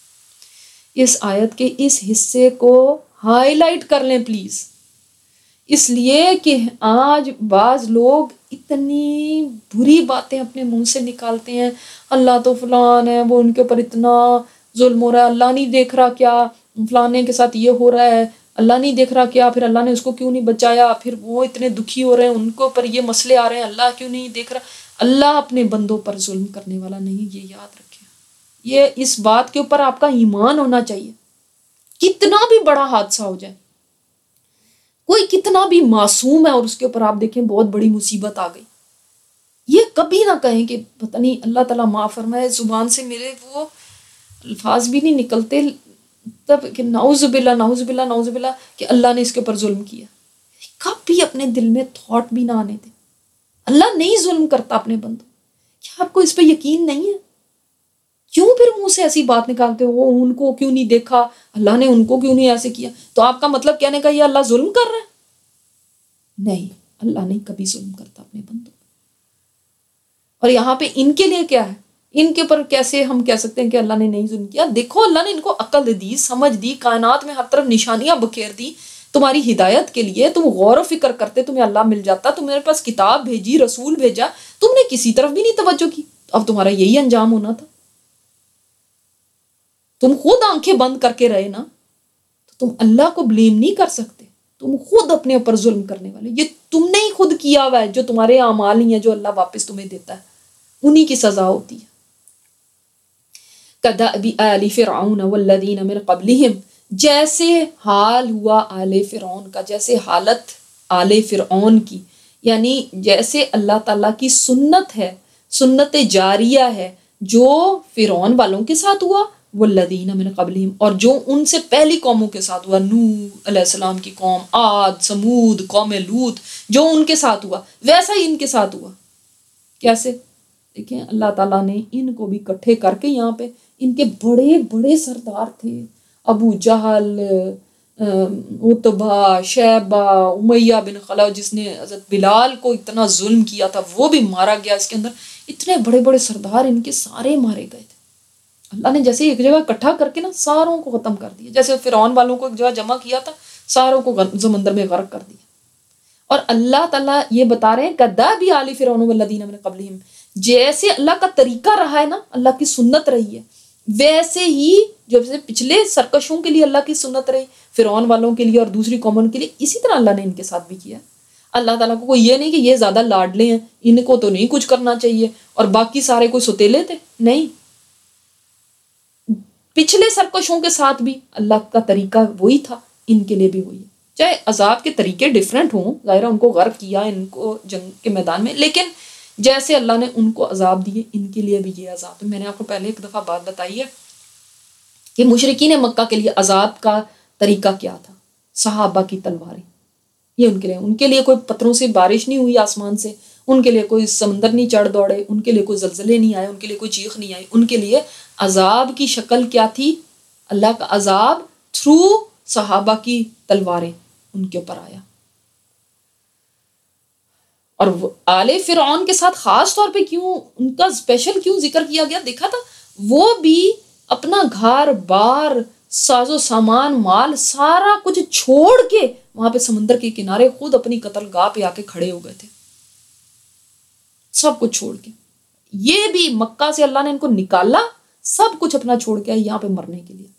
اس آیت کے اس حصے کو ہائی لائٹ کر لیں پلیز، اس لیے کہ آج بعض لوگ اتنی بری باتیں اپنے منہ سے نکالتے ہیں، اللہ تو فلان ہے وہ ان کے اوپر اتنا ظلم ہو رہا ہے، اللہ نہیں دیکھ رہا کیا فلانے کے ساتھ یہ ہو رہا ہے، اللہ نہیں دیکھ رہا کیا، پھر اللہ نے اس کو کیوں نہیں بچایا، پھر وہ اتنے دکھی ہو رہے ہیں ان کو پر یہ مسئلے آ رہے ہیں، اللہ کیوں نہیں دیکھ رہا. اللہ اپنے بندوں پر ظلم کرنے والا نہیں، یہ یاد رکھیں. یہ اس بات کے اوپر آپ کا ایمان ہونا چاہیے. کتنا بھی بڑا حادثہ ہو جائے، کوئی کتنا بھی معصوم ہے اور اس کے اوپر آپ دیکھیں بہت بڑی مصیبت آ گئی، یہ کبھی نہ کہیں کہ پتہ نہیں اللہ تعالیٰ معاف فرمائے، زبان سے میرے وہ الفاظ بھی نہیں نکلتے تب کہ نعوذ باللہ نعوذ باللہ نعوذ باللہ کہ اللہ نے اس کے اوپر ظلم کیا. کبھی اپنے دل میں تھاٹ بھی نہ آنے دیں. اللہ نہیں ظلم کرتا اپنے بندوں. کیا آپ کو اس پہ یقین نہیں ہے؟ کیوں پھر منہ سے ایسی بات نکالتے ہو وہ ان کو کیوں نہیں دیکھا، اللہ نے ان کو کیوں نہیں ایسے کیا؟ تو آپ کا مطلب کہنے کا یہ اللہ ظلم کر رہا ہے؟ نہیں، اللہ نہیں کبھی ظلم کرتا اپنے بندوں. اور یہاں پہ ان کے لیے کیا ہے، ان کے اوپر کیسے ہم کہہ سکتے ہیں کہ اللہ نے نہیں ظلم کیا؟ دیکھو اللہ نے ان کو عقل دی، سمجھ دی، کائنات میں ہر طرف نشانیاں بکھیر دی تمہاری ہدایت کے لیے. تم غور و فکر کرتے تمہیں اللہ مل جاتا، تمہارے پاس کتاب بھیجی، رسول بھیجا، تم نے کسی طرف بھی نہیں توجہ کی. اب تمہارا یہی انجام ہونا تھا. تم خود آنکھیں بند کر کے رہے نا، تو تم اللہ کو بلیم نہیں کر سکتے. تم خود اپنے اوپر ظلم کرنے والے، یہ تم نے ہی خود کیا ہوا ہے. جو تمہارے اعمال ہی ہیں جو اللہ واپس تمہیں دیتا ہے، انہی کی سزا ہوتی ہے. کدأب آل فرعون والذین من قبلہم، جیسے حال ہوا آل فرعون کا، جیسے حالت آل فرعون کی، یعنی جیسے اللہ تعالیٰ کی سنت ہے، سنت جاریہ ہے جو فرعون والوں کے ساتھ ہوا، والذین من قبلہم، اور جو ان سے پہلی قوموں کے ساتھ ہوا، نوح علیہ السلام کی قوم، عاد، سمود، قوم لوط، جو ان کے ساتھ ہوا ویسا ہی ان کے ساتھ ہوا. کیسے؟ دیکھیں اللہ تعالیٰ نے ان کو بھی اکٹھے کر کے یہاں پہ ان کے بڑے بڑے سردار تھے، ابو جہل، عتبہ، شیبہ، امیہ بن خلف جس نے حضرت بلال کو اتنا ظلم کیا تھا وہ بھی مارا گیا. اس کے اندر اتنے بڑے بڑے سردار ان کے سارے مارے گئے تھے. اللہ نے جیسے ایک جگہ اکٹھا کر کے نا ساروں کو ختم کر دیا، جیسے فرعون والوں کو ایک جگہ جمع کیا تھا ساروں کو سمندر میں غرق کر دیا. اور اللہ تعالیٰ یہ بتا رہے ہیں کدأب آل فرعون والذین من قبلہم، جیسے اللہ کا طریقہ رہا ہے نا، اللہ کی سنت رہی ہے، ویسے ہی جیسے پچھلے سرکشوں کے لیے اللہ کی سنت رہی، فرعون والوں کے لیے اور دوسری قوموں کے لیے، اسی طرح اللہ نے ان کے ساتھ بھی کیا. اللہ تعالیٰ کو کوئی یہ نہیں کہ یہ زیادہ لاڈلے ہیں ان کو تو نہیں کچھ کرنا چاہیے اور باقی سارے کوئی ستیلے تھے، نہیں. پچھلے سرکشوں کے ساتھ بھی اللہ کا طریقہ وہی تھا، ان کے لیے بھی وہی ہے. چاہے عذاب کے طریقے ڈیفرنٹ ہوں، ظاہر ان کو غرق کیا ان کو جنگ کے میدان میں، لیکن جیسے اللہ نے ان کو عذاب دیے ان کے لیے بھی یہ عذاب ہے. میں نے آپ کو پہلے ایک دفعہ بات بتائی ہے کہ مشرکین مکہ کے لیے عذاب کا طریقہ کیا تھا، صحابہ کی تلواریں، یہ ان کے لیے کوئی پتھروں سے بارش نہیں ہوئی آسمان سے، ان کے لیے کوئی سمندر نہیں چڑھ دوڑے، ان کے لیے کوئی زلزلے نہیں آئے، ان کے لیے کوئی چیخ نہیں آئی. ان کے لیے عذاب کی شکل کیا تھی؟ اللہ کا عذاب تھرو صحابہ کی تلواریں ان کے اوپر آیا. اور آل فرعون کے ساتھ خاص طور پہ کیوں ان کا اسپیشل کیوں ذکر کیا گیا؟ دیکھا تھا وہ بھی اپنا گھر بار ساز و سامان مال سارا کچھ چھوڑ کے وہاں پہ سمندر کے کنارے خود اپنی قتل گاہ پہ آ کے کھڑے ہو گئے تھے، سب کچھ چھوڑ کے۔ یہ بھی مکہ سے اللہ نے ان کو نکالا، سب کچھ اپنا چھوڑ کے یہاں پہ مرنے کے لیے۔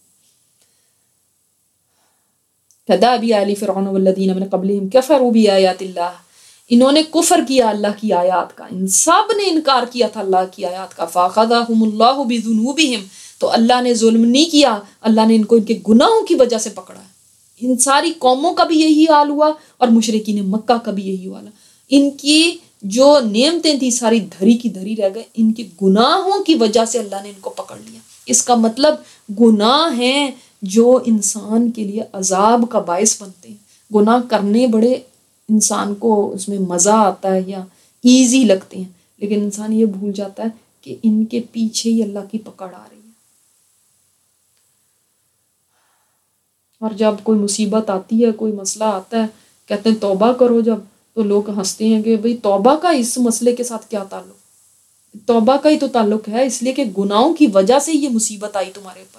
کذاب آل فرعون والذین من قبلہم کفروا بآیات اللہ، انہوں نے کفر کیا اللہ کی آیات کا، ان سب نے انکار کیا تھا اللہ کی آیات کا۔ فاخذہم اللہ بذنوبہم، تو اللہ نے ظلم نہیں کیا، اللہ نے ان کو ان کے گناہوں کی وجہ سے پکڑا ہے۔ ان ساری قوموں کا بھی یہی حال ہوا اور مشرکین مکہ کا بھی یہی حال ہے۔ ان کی جو نعمتیں تھیں ساری دھری کی دھری رہ گئے، ان کے گناہوں کی وجہ سے اللہ نے ان کو پکڑ لیا۔ اس کا مطلب گناہ ہیں جو انسان کے لیے عذاب کا باعث بنتے ہیں۔ گناہ کرنے بڑے انسان کو اس میں مزہ آتا ہے یا ایزی لگتے ہیں، لیکن انسان یہ بھول جاتا ہے کہ ان کے پیچھے ہی اللہ کی پکڑ آ رہی ہے۔ اور جب کوئی مصیبت آتی ہے، کوئی مسئلہ آتا ہے، کہتے ہیں توبہ کرو، جب تو لوگ ہنستے ہیں کہ بھئی توبہ کا اس مسئلے کے ساتھ کیا تعلق؟ توبہ کا ہی تو تعلق ہے، اس لیے کہ گناہوں کی وجہ سے یہ مصیبت آئی تمہارے اوپر۔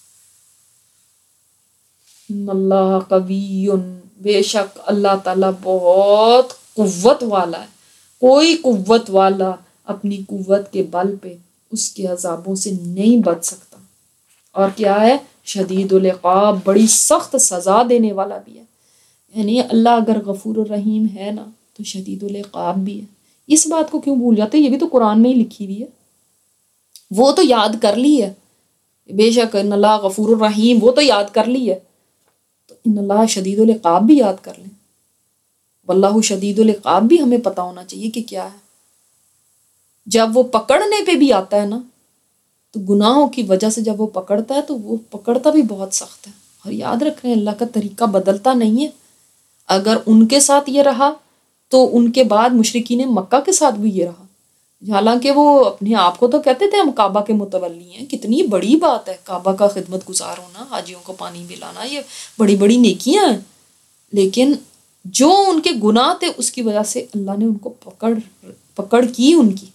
ان اللہ قوی، بے شک اللہ تعالیٰ بہت قوت والا ہے، کوئی قوت والا اپنی قوت کے بل پہ اس کے عذابوں سے نہیں بچ سکتا۔ اور کیا ہے؟ شدید العقاب، بڑی سخت سزا دینے والا بھی ہے۔ یعنی اللہ اگر غفور الرحیم ہے نا تو شدید العقاب بھی ہے۔ اس بات کو کیوں بھول جاتے؟ یہ بھی تو قرآن میں ہی لکھی ہوئی ہے، وہ تو یاد کر لی ہے، بے شک ان اللہ غفور الرحیم، وہ تو یاد کر لی ہے، تو ان اللہ شدید العقاب بھی یاد کر لیں۔ واللہ شدید العقاب بھی ہمیں پتہ ہونا چاہیے کہ کیا ہے۔ جب وہ پکڑنے پہ بھی آتا ہے نا تو گناہوں کی وجہ سے جب وہ پکڑتا ہے تو وہ پکڑتا بھی بہت سخت ہے۔ اور یاد رکھیں اللہ کا طریقہ بدلتا نہیں ہے۔ اگر ان کے ساتھ یہ رہا تو ان کے بعد مشرکین مکہ کے ساتھ بھی یہ رہا، حالانکہ وہ اپنے آپ کو تو کہتے تھے ہم کعبہ کے متولی ہیں۔ کتنی بڑی بات ہے کعبہ کا خدمت گزار ہونا، حاجیوں کو پانی پلانا، یہ بڑی بڑی نیکیاں ہیں، لیکن جو ان کے گناہ تھے اس کی وجہ سے اللہ نے ان کو پکڑ کی ان کی۔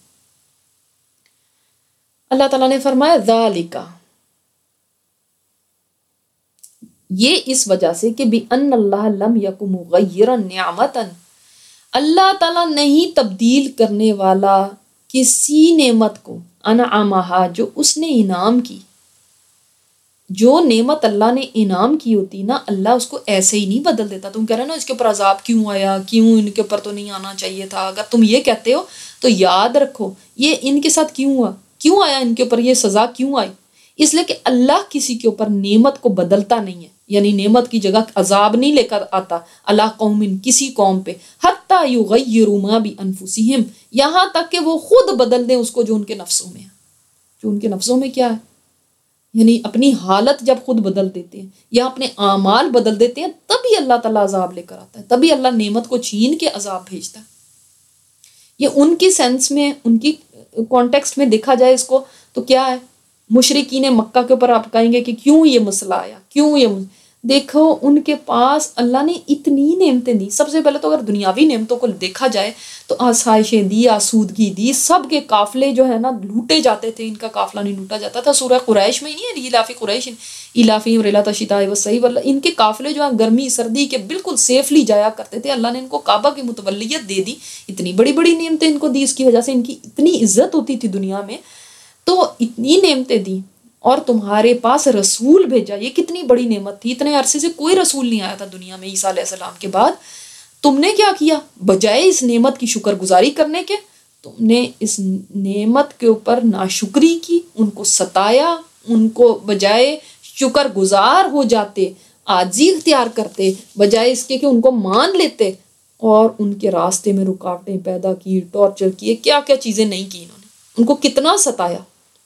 اللہ تعالیٰ نے فرمایا ذالک، یہ اس وجہ سے کہ بِأَنَّ اللَّهَ لَمْ يَكُ مُغَيِّرًا نِعْمَةً، اللہ تعالیٰ نہیں تبدیل کرنے والا کسی نعمت کو، انعمہا جو اس نے انعام کی، جو نعمت اللہ نے انعام کی ہوتی نا اللہ اس کو ایسے ہی نہیں بدل دیتا۔ تم کہہ رہے ہو نا اس کے اوپر عذاب کیوں آیا، کیوں ان کے اوپر تو نہیں آنا چاہیے تھا، اگر تم یہ کہتے ہو تو یاد رکھو یہ ان کے ساتھ کیوں ہوا، کیوں آیا ان کے اوپر یہ سزا کیوں آئی؟ اس لیے کہ اللہ کسی کے اوپر نعمت کو بدلتا نہیں ہے، یعنی نعمت کی جگہ عذاب نہیں لے کر آتا اللہ قوم، کسی قوم پہ، حتی یغیروا ما بانفسہم، یہاں تک کہ وہ خود بدل دیں اس کو جو ان کے نفسوں میں ہے۔ جو ان کے نفسوں میں کیا ہے؟ یعنی اپنی حالت جب خود بدل دیتے ہیں یا اپنے اعمال بدل دیتے ہیں تبھی اللہ تعالیٰ عذاب لے کر آتا ہے، تبھی اللہ نعمت کو چھین کے عذاب بھیجتا ہے۔ یہ ان کی سینس میں، ان کی کانٹیکسٹ میں دیکھا جائے اس کو تو کیا ہے؟ مشرکین مکہ کے اوپر آپ کہیں گے کہ کیوں یہ مسئلہ آیا، کیوں یہ دیکھو ان کے پاس اللہ نے اتنی نعمتیں دی۔ سب سے پہلے تو اگر دنیاوی نعمتوں کو دیکھا جائے تو آسائشیں دی، آسودگی دی، سب کے قافلے جو ہے نا لوٹے جاتے تھے، ان کا قافلہ نہیں لوٹا جاتا تھا۔ سورہ قریش میں ہی نہیں ہے ایلاف قریش ایلافہم رحلۃ الشتاء والصیف، ان کے قافلے جو ہیں گرمی سردی کے بالکل سیفلی جایا کرتے تھے، اللہ نے ان کو کعبہ کی متولیت دے دی، اتنی بڑی بڑی نعمتیں ان کو دی، اس کی وجہ سے ان کی اتنی عزت ہوتی تھی دنیا میں، تو اتنی نعمتیں دی اور تمہارے پاس رسول بھیجا، یہ کتنی بڑی نعمت تھی۔ اتنے عرصے سے کوئی رسول نہیں آیا تھا دنیا میں عیسیٰ علیہ السلام کے بعد، تم نے کیا کیا؟ بجائے اس نعمت کی شکر گزاری کرنے کے تم نے اس نعمت کے اوپر ناشکری کی، ان کو ستایا، ان کو بجائے شکر گزار ہو جاتے، عاجزی اختیار کرتے، بجائے اس کے کہ ان کو مان لیتے، اور ان کے راستے میں رکاوٹیں پیدا کی، ٹارچر کیے، کیا کیا چیزیں نہیں کی انہوں نے، ان کو کتنا ستایا۔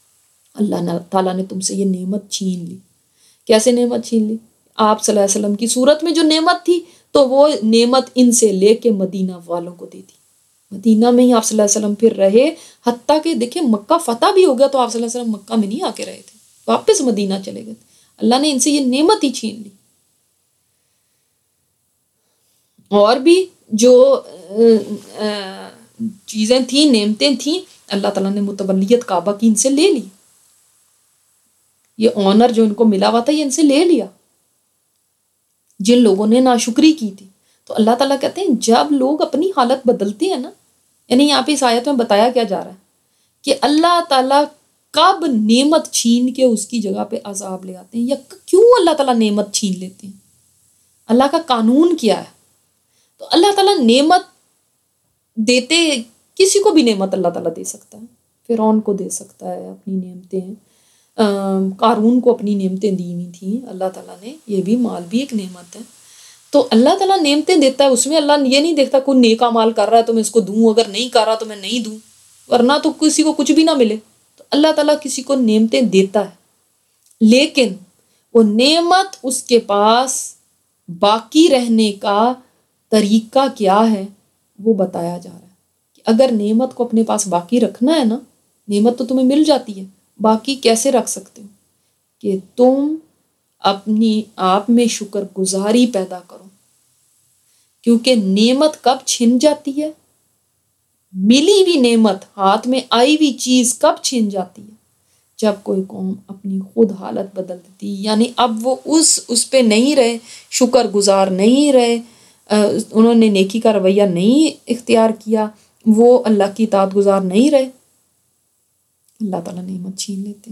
اللہ تعالیٰ نے تم سے یہ نعمت چھین لی۔ کیسے نعمت چھین لی؟ آپ صلی اللہ علیہ وسلم کی صورت میں جو نعمت تھی تو وہ نعمت ان سے لے کے مدینہ والوں کو دے دی۔ مدینہ میں ہی آپ صلی اللہ علیہ وسلم پھر رہے، حتیٰ کہ دیکھیں مکہ فتح بھی ہو گیا تو آپ صلی اللہ علیہ وسلم مکہ میں نہیں آ کے رہے تھے، واپس مدینہ چلے گئے۔ اللہ نے ان سے یہ نعمت ہی چھین لی۔ اور بھی جو چیزیں تھیں، نعمتیں تھیں، اللہ تعالیٰ نے متولیت کعبہ کی ان سے لے لی. یہ آنر جو ان کو ملا ہوا تھا یہ ان سے لے لیا جن لوگوں نے ناشکری کی تھی. تو اللہ تعالیٰ کہتے ہیں جب لوگ اپنی حالت بدلتے ہیں نا، یعنی یہاں پہ اس آیت میں بتایا کیا جا رہا ہے کہ اللہ تعالیٰ کب نعمت چھین کے اس کی جگہ پہ عذاب لے آتے ہیں، یا کیوں اللہ تعالیٰ نعمت چھین لیتے ہیں، اللہ کا قانون کیا ہے. تو اللہ تعالیٰ نعمت دیتے، کسی کو بھی نعمت اللہ تعالیٰ دے سکتا ہے. فرعون کو دے سکتا ہے اپنی نعمتیں، قارون کو اپنی نعمتیں دی ہوئی تھیں اللہ تعالیٰ نے، یہ بھی مال بھی ایک نعمت ہے. تو اللہ تعالیٰ نعمتیں دیتا ہے، اس میں اللہ یہ نہیں دیکھتا کوئی نیک اعمال کر رہا ہے تو میں اس کو دوں، اگر نہیں کر رہا تو میں نہیں دوں، ورنہ تو کسی کو کچھ بھی نہ ملے. تو اللہ تعالیٰ کسی کو نعمتیں دیتا ہے، لیکن وہ نعمت اس کے پاس باقی رہنے کا طریقہ کیا ہے وہ بتایا جا رہا ہے کہ اگر نعمت کو اپنے پاس باقی رکھنا ہے نا، نعمت تو تمہیں مل جاتی ہے، باقی کیسے رکھ سکتے ہو کہ تم اپنی آپ میں شکر گزاری پیدا کرو. کیونکہ نعمت کب چھن جاتی ہے، ملی ہوئی نعمت، ہاتھ میں آئی ہوئی چیز کب چھن جاتی ہے، جب کوئی قوم اپنی خود حالت بدل دیتی، یعنی اب وہ اس پہ نہیں رہے، شکر گزار نہیں رہے، انہوں نے نیکی کا رویہ نہیں اختیار کیا، وہ اللہ کی اطاعت گزار نہیں رہے، اللہ تعالیٰ نعمت چھین لیتے ہیں.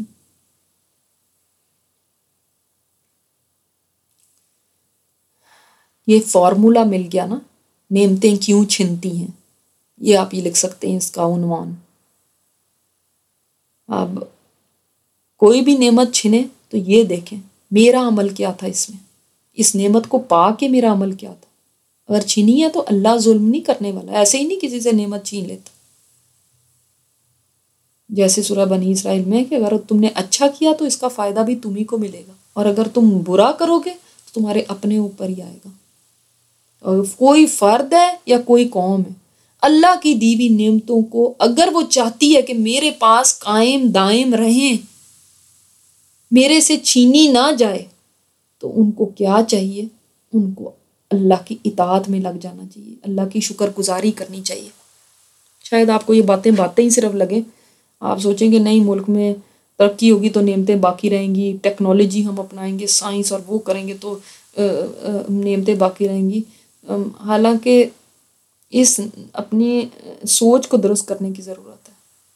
یہ فارمولا مل گیا نا، نعمتیں کیوں چھنتی ہیں، یہ آپ یہ لکھ سکتے ہیں اس کا عنوان. اب کوئی بھی نعمت چھنے تو یہ دیکھیں میرا عمل کیا تھا، اس نعمت کو پا کے میرا عمل کیا تھا. اگر چھینی ہے تو اللہ ظلم نہیں کرنے والا، ایسے ہی نہیں کسی سے نعمت چھین لیتا. جیسے سورہ بنی اسرائیل میں کہ اگر تم نے اچھا کیا تو اس کا فائدہ بھی تمہیں کو ملے گا، اور اگر تم برا کرو گے تو تمہارے اپنے اوپر ہی آئے گا. اور کوئی فرد ہے یا کوئی قوم ہے، اللہ کی دی ہوئی نعمتوں کو اگر وہ چاہتی ہے کہ میرے پاس قائم دائم رہیں، میرے سے چھینی نہ جائے، تو ان کو کیا چاہیے، ان کو اللہ کی اطاعت میں لگ جانا چاہیے، اللہ کی شکر گزاری کرنی چاہیے. شاید آپ کو یہ باتیں ہی صرف لگیں، آپ سوچیں کہ نہیں ملک میں ترقی ہوگی تو نعمتیں باقی رہیں گی، ٹیکنالوجی ہم اپنائیں گے، سائنس اور وہ کریں گے تو نعمتیں باقی رہیں گی. حالانکہ اس اپنی سوچ کو درست کرنے کی ضرورت ہے.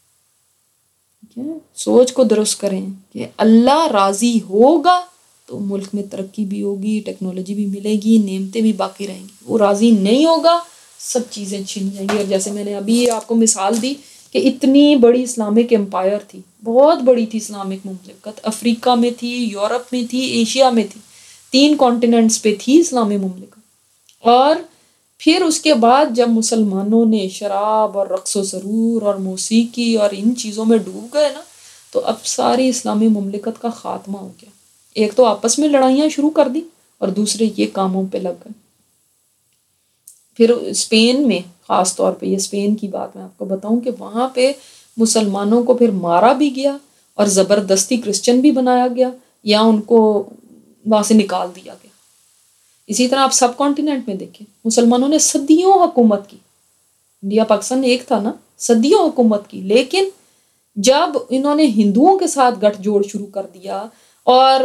سوچ کو درست کریں کہ اللہ راضی ہوگا تو ملک میں ترقی بھی ہوگی، ٹیکنالوجی بھی ملے گی، نعمتیں بھی باقی رہیں گی. وہ راضی نہیں ہوگا، سب چیزیں چھن جائیں گی. اور جیسے میں نے ابھی آپ کو مثال دی کہ اتنی بڑی اسلامک امپائر تھی، بہت بڑی تھی اسلامک مملکت، افریقہ میں تھی، یورپ میں تھی، ایشیا میں تھی، 3 کانٹیننٹس پہ تھی اسلامی مملکت. اور پھر اس کے بعد جب مسلمانوں نے شراب اور رقص و سرور اور موسیقی اور ان چیزوں میں ڈوب گئے نا، تو اب ساری اسلامی مملکت کا خاتمہ ہو گیا. ایک تو آپس میں لڑائیاں شروع کر دی، اور دوسرے یہ کاموں پہ لگ گئے. پھر اسپین میں خاص طور پہ، یہ اسپین کی بات میں آپ کو بتاؤں کہ وہاں پہ مسلمانوں کو پھر مارا بھی گیا اور زبردستی کرسچن بھی بنایا گیا، یا ان کو وہاں سے نکال دیا گیا. اسی طرح آپ سب کانٹیننٹ میں دیکھیں، مسلمانوں نے صدیوں حکومت کی، انڈیا پاکستان ایک تھا نا، صدیوں حکومت کی، لیکن جب انہوں نے ہندوؤں کے ساتھ گٹھ جوڑ شروع کر دیا اور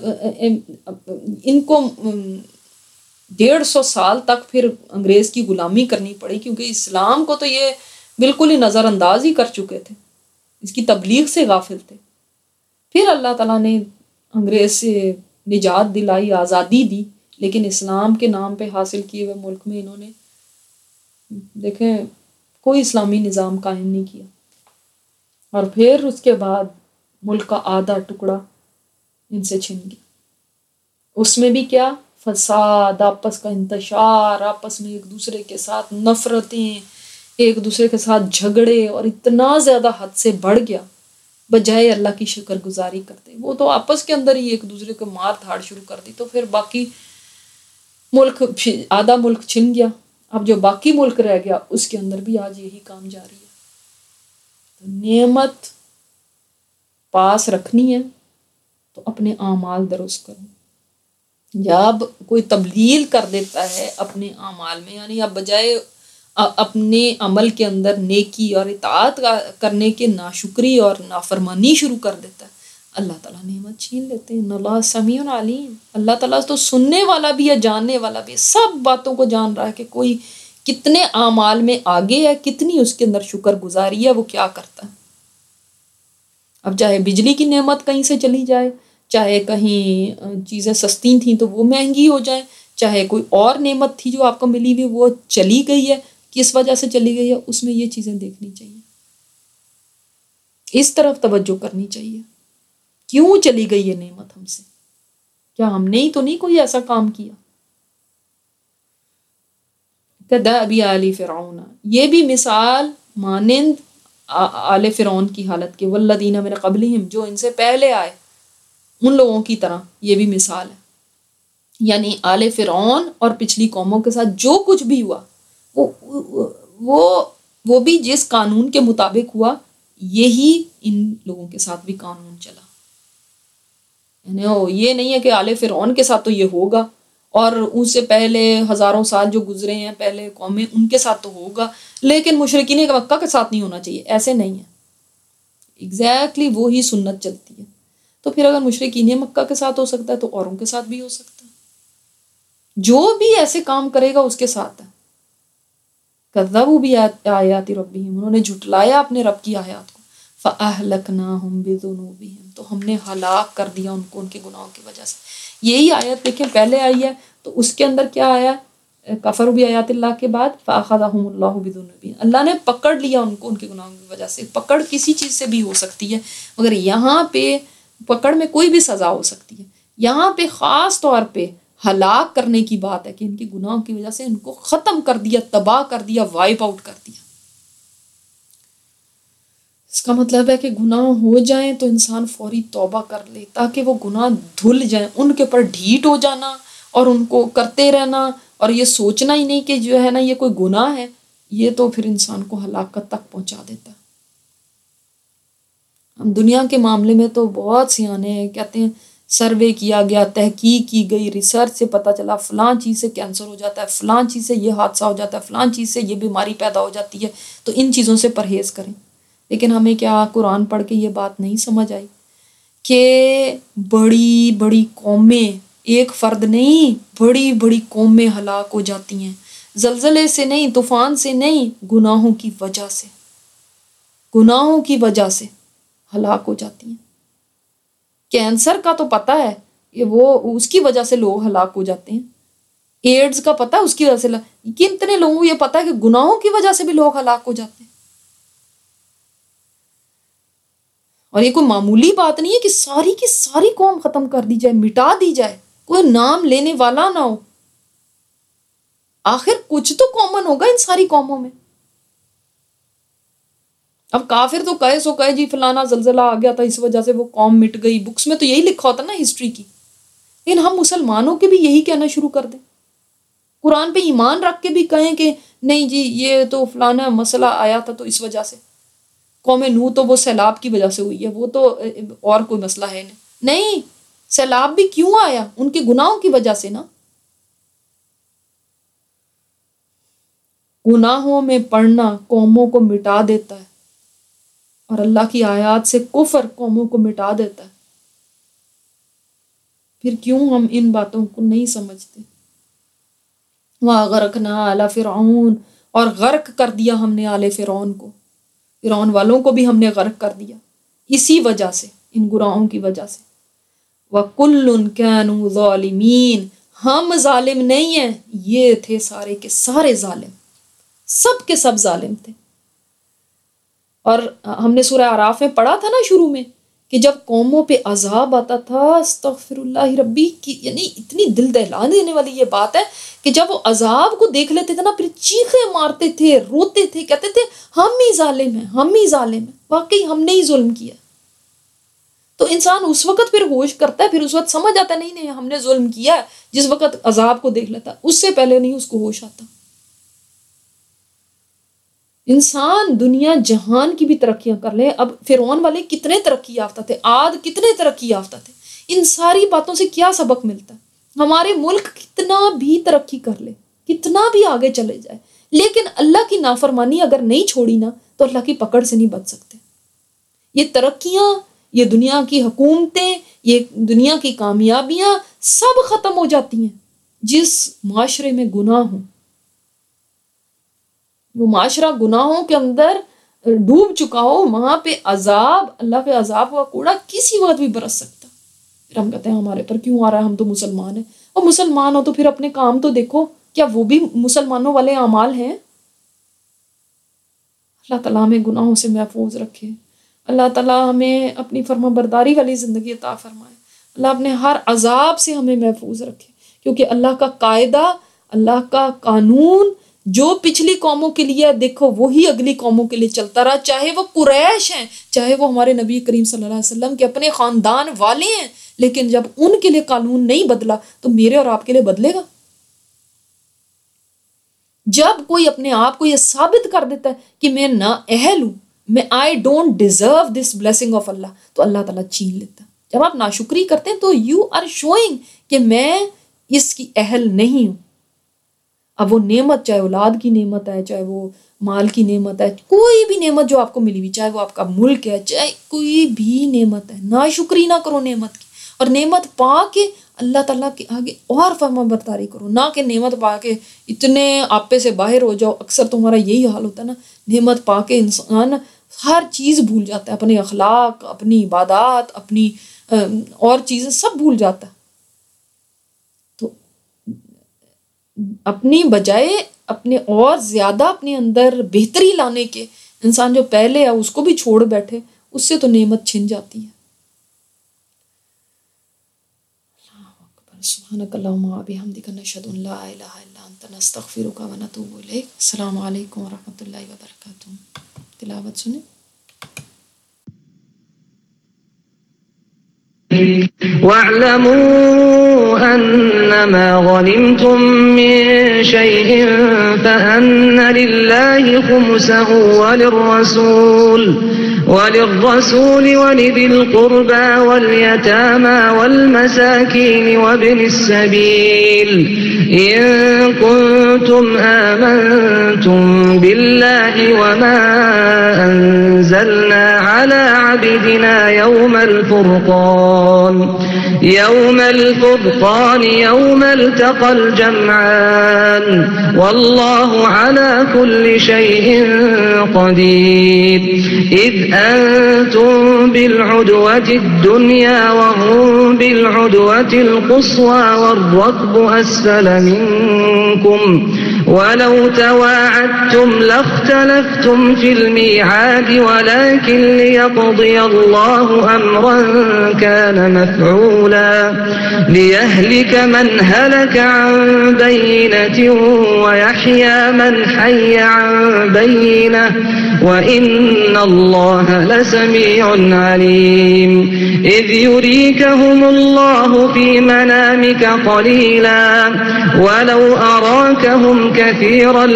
ان کو 150 سال تک پھر انگریز کی غلامی کرنی پڑی، کیونکہ اسلام کو تو یہ بالکل ہی نظر انداز ہی کر چکے تھے، اس کی تبلیغ سے غافل تھے. پھر اللہ تعالیٰ نے انگریز سے نجات دلائی، آزادی دی، لیکن اسلام کے نام پہ حاصل کیے ہوئے ملک میں انہوں نے دیکھیں کوئی اسلامی نظام قائم نہیں کیا. اور پھر اس کے بعد ملک کا آدھا ٹکڑا ان سے چھن گیا. اس میں بھی کیا فساد، آپس کا انتشار، آپس میں ایک دوسرے کے ساتھ نفرتیں، ایک دوسرے کے ساتھ جھگڑے، اور اتنا زیادہ حد سے بڑھ گیا بجائے اللہ کی شکر گزاری کرتے. وہ تو آپس کے اندر ہی ایک دوسرے کو مار دھاڑ شروع کر دی، تو پھر باقی ملک، آدھا ملک چھن گیا. اب جو باقی ملک رہ گیا اس کے اندر بھی آج یہی کام جاری ہے. نعمت پاس رکھنی ہے تو اپنے اعمال درست کرو. جب کوئی تبدیل کر دیتا ہے اپنے اعمال میں، یعنی اب بجائے اپنے عمل کے اندر نیکی اور اطاعت کرنے کے ناشکری اور نافرمانی شروع کر دیتا ہے، اللہ تعالیٰ نعمت چھین لیتے ہیں۔ ان اللہ سمیع علیم، اللہ تعالیٰ تو سننے والا بھی ہے، جاننے والا بھی ہے، سب باتوں کو جان رہا ہے کہ کوئی کتنے اعمال میں آگے ہے، کتنی اس کے اندر شکر گزاری ہے، وہ کیا کرتا ہے۔ اب چاہے بجلی کی نعمت کہیں سے چلی جائے، چاہے کہیں چیزیں سستی تھیں تو وہ مہنگی ہو جائیں، چاہے کوئی اور نعمت تھی جو آپ کو ملی ہوئی وہ چلی گئی ہے، کس وجہ سے چلی گئی ہے، اس میں یہ چیزیں دیکھنی چاہیے، اس طرف توجہ کرنی چاہیے، کیوں چلی گئی یہ نعمت ہم سے، کیا ہم نے ہی تو نہیں کوئی ایسا کام کیا۔ کدأب آل فرعون، یہ بھی مثال مانند آل فرعون کی حالت کے، والذین من قبلہم، جو ان سے پہلے آئے ان لوگوں کی طرح، یہ بھی مثال ہے۔ یعنی آل فرعون اور پچھلی قوموں کے ساتھ جو کچھ بھی ہوا وہ بھی جس قانون کے مطابق ہوا، یہی ان لوگوں کے ساتھ بھی قانون چلا۔ یعنی یہ نہیں ہے کہ آل فرعون کے ساتھ تو یہ ہوگا اور ان سے پہلے ہزاروں سال جو گزرے ہیں پہلے قومیں ان کے ساتھ تو ہوگا، لیکن مشرکین مکہ کے ساتھ نہیں ہونا چاہیے، ایسے نہیں ہے۔ ایگزیکٹلی وہی سنت چلتی ہے۔ تو پھر اگر مشرکین مکہ کے ساتھ ہو سکتا ہے تو اوروں کے ساتھ بھی ہو سکتا ہے، جو بھی ایسے کام کرے گا اس کے ساتھ ہے۔ کذبوا بآیات ربہم، انہوں نے جھٹلایا اپنے رب کی آیات کو، فأہلکناہم بذنوبہم، تو ہم نے ہلاک کر دیا ان کو ان کے گناہوں کی وجہ سے۔ یہی آیت دیکھیں پہلے آئی ہے تو اس کے اندر کیا آیا، کفروا بآیات اللہ کے بعد فأخذہم اللہ بذنوبہم، اللہ نے پکڑ لیا ان کو ان کے گناہوں کی وجہ سے۔ پکڑ کسی چیز سے بھی ہو سکتی ہے، مگر یہاں پہ پکڑ میں کوئی بھی سزا ہو سکتی ہے، یہاں پہ خاص طور پہ ہلاک کرنے کی بات ہے کہ ان کے گناہوں کی وجہ سے ان کو ختم کر دیا، تباہ کر دیا، وائپ آؤٹ کر دیا۔ اس کا مطلب ہے کہ گناہ ہو جائیں تو انسان فوری توبہ کر لے تاکہ وہ گناہ دھل جائیں، ان کے پر ڈھیٹ ہو جانا اور ان کو کرتے رہنا اور یہ سوچنا ہی نہیں کہ جو ہے نا یہ کوئی گناہ ہے، یہ تو پھر انسان کو ہلاکت تک پہنچا دیتا ہے۔ ہم دنیا کے معاملے میں تو بہت سیانے ہیں، کہتے ہیں سروے کیا گیا، تحقیق کی گئی، ریسرچ سے پتہ چلا فلاں چیز سے کینسر ہو جاتا ہے، فلاں چیز سے یہ حادثہ ہو جاتا ہے، فلاں چیز سے یہ بیماری پیدا ہو جاتی ہے، تو ان چیزوں سے پرہیز کریں۔ لیکن ہمیں کیا قرآن پڑھ کے یہ بات نہیں سمجھ آئی کہ بڑی بڑی قومیں، ایک فرد نہیں، بڑی بڑی قومیں ہلاک ہو جاتی ہیں، زلزلے سے نہیں، طوفان سے نہیں، گناہوں کی وجہ سے، گناہوں کی وجہ سے ہلاک ہو جاتی ہیں۔ کینسر کا تو پتہ ہے کہ وہ اس کی وجہ سے لوگ ہلاک ہو جاتے ہیں، ایڈز کا پتہ ہے اس کی وجہ سے، کتنے لوگوں کو یہ پتہ ہے کہ گناہوں کی وجہ سے بھی لوگ ہلاک ہو جاتے ہیں۔ اور یہ کوئی معمولی بات نہیں ہے کہ ساری کی ساری قوم ختم کر دی جائے، مٹا دی جائے، کوئی نام لینے والا نہ ہو۔ آخر کچھ تو کامن ہوگا ان ساری قوموں میں۔ اب کافر تو کہے سو کہے جی فلانا زلزلہ آ گیا تھا اس وجہ سے وہ قوم مٹ گئی، بکس میں تو یہی لکھا ہوتا نا ہسٹری کی، لیکن ہم مسلمانوں کے بھی یہی کہنا شروع کر دیں، قرآن پہ ایمان رکھ کے بھی کہیں کہ نہیں جی یہ تو فلانا مسئلہ آیا تھا تو اس وجہ سے، قوم نوح تو وہ سیلاب کی وجہ سے ہوئی ہے، وہ تو اور کوئی مسئلہ ہے نہیں، سیلاب بھی کیوں آیا؟ ان کے گناہوں کی وجہ سے نا۔ گناہوں میں پڑنا قوموں کو مٹا دیتا ہے، اور اللہ کی آیات سے کفر قوموں کو مٹا دیتا ہے۔ پھر کیوں ہم ان باتوں کو نہیں سمجھتے؟ وَأَغْرَقْنَا آلَ فِرْعَوْنَ، اور غرق کر دیا ہم نے آل فرعون کو، فرعون والوں کو بھی ہم نے غرق کر دیا اسی وجہ سے، ان گناہوں کی وجہ سے۔ وَكُلٌّ كَانُوا ظَالِمِينَ، ہم ظالم نہیں ہیں، یہ تھے سارے کے سارے ظالم، سب کے سب ظالم تھے۔ اور ہم نے سورہ اعراف میں پڑھا تھا نا شروع میں کہ جب قوموں پہ عذاب آتا تھا، استغفر اللہ ربی کی، یعنی اتنی دل دہلا دینے والی یہ بات ہے کہ جب وہ عذاب کو دیکھ لیتے تھے نا پھر چیخیں مارتے تھے، روتے تھے، کہتے تھے ہم ہی ظالم ہیں، ہم ہی ظالم ہیں، واقعی ہم نے ہی ظلم کیا۔ تو انسان اس وقت پھر ہوش کرتا ہے، پھر اس وقت سمجھ آتا ہے نہیں نہیں ہم نے ظلم کیا، جس وقت عذاب کو دیکھ لیتا، اس سے پہلے نہیں اس کو ہوش آتا۔ انسان دنیا جہان کی بھی ترقیاں کر لے، اب فرعون والے کتنے ترقی یافتہ تھے، عاد کتنے ترقی یافتہ تھے، ان ساری باتوں سے کیا سبق ملتا ہے हमारे मुल्क कितना भी तरक्की कर ले, कितना भी आगे चले जाए, लेकिन अल्लाह की नाफरमानी अगर नहीं छोड़ी ना तो अल्लाह की पकड़ से नहीं बच सकते। ये तरक्कियां, ये दुनिया की हुकूमतें, ये दुनिया की कामयाबियां सब खत्म हो जाती हैं जिस माशरे में गुनाह हो। वो माशरा गुनाहों के अंदर डूब चुका हो, वहां पे अजाब, अल्लाह के अजाब का कूड़ा किसी वक्त भी बरस सकता। फिर हम कहते हैं हमारे पर क्यों आ रहा है, हम तो मुसलमान हैं। और मुसलमान हो तो फिर अपने काम तो देखो, क्या वो भी मुसलमानों वाले अमाल हैं? अल्लाह ताला हमें गुनाहों से महफूज रखे, अल्लाह ताला हमें अपनी फर्माबरदारी वाली ज़िंदगी अता फरमाए, अल्लाह अपने हर अजाब से हमें महफूज रखे। क्योंकि अल्लाह का कायदा, अल्लाह का कानून जो पिछली कौमों के लिए देखो वही अगली कौमों के लिए चलता रहा, चाहे वो कुरैश हैं, चाहे वो हमारे नबी करीम सल्लल्लाहु अलैहि वसल्लम के अपने ख़ानदान वाले हैं। लेकिन जब उनके लिए कानून नहीं बदला तो मेरे और आपके लिए बदलेगा? जब कोई अपने आप को यह साबित कर देता है कि मैं ना अहल हूं, मैं I don't deserve this blessing of अल्लाह, तो अल्लाह ताला छीन लेता है। जब आप नाशुक्री करते हैं तो यू आर शोइंग कि मैं इसकी अहल नहीं हूं। अब वो नेमत, चाहे औलाद की नेमत है, चाहे वो माल की नेमत है, कोई भी नेमत जो आपको मिली हुई, चाहे वो आपका मुल्क है, चाहे कोई भी नेमत है, नाशुक्री ना करो नेमत की। और नेमत पा के अल्लाह ताला के आगे और फरमाबरदारी करो, ना कि नेमत पा के इतने आपे से बाहर हो जाओ। अक्सर तुम्हारा यही हाल होता है ना, नेमत पा के इंसान हर चीज़ भूल जाता है, अपने अखलाक, अपनी इबादत, अपनी और चीज़ें सब भूल जाता है। तो अपनी बजाय अपने और ज़्यादा अपने अंदर बेहतरी लाने के इंसान जो पहले है उसको भी छोड़ बैठे, उससे तो नेमत छिन जाती है। सुब्हानकल्लाहुम्मा व बिहम्दिका नशहदु अन ला इलाहा इल्ला अंता नस्तगफिरुका व नतूबु इलैक। अस्सलामु अलैकुम व रहमतुल्लाहि व बरकातुहू। तिलावत सुने। वाअलमू अन्नमा गनिमतुम मिन शैइन फअन्न लिल्लाहि खुमुसहु वलिर्रसूल वलिदिल कुर्बा वलयतामा वलमसाकीन वब्निस सबील इन कुंतुम आमनतुम बिल्लाहि वमा अंज़लना अला अब्दिना यौमल फुरक़ान यौम अल्तक़ल जमआन वल्लाहु अला कुल्लि शैइन क़दीर इज़ अंतुम बिलउदवति दुनिया वहुम बिलउदवति क़ुस्वा वर्रक्बु अस्फल मिनकुम वलौ तवाअदतुम लख्तलफ्तुम फिल मिआद वलाकिन लियक़दिय अल्लाहु अम्रन कान मफ़ऊला लियहलिक मन हलक अन बय्यिनतिन वयहया मन हय्य अन बय्यिनह वइन्न अल्लाह लसमीउन अलीम इज़ युरीकहुमुल्लाहु फी मनामिक क़लीला वलौ अराकहुम कसीरन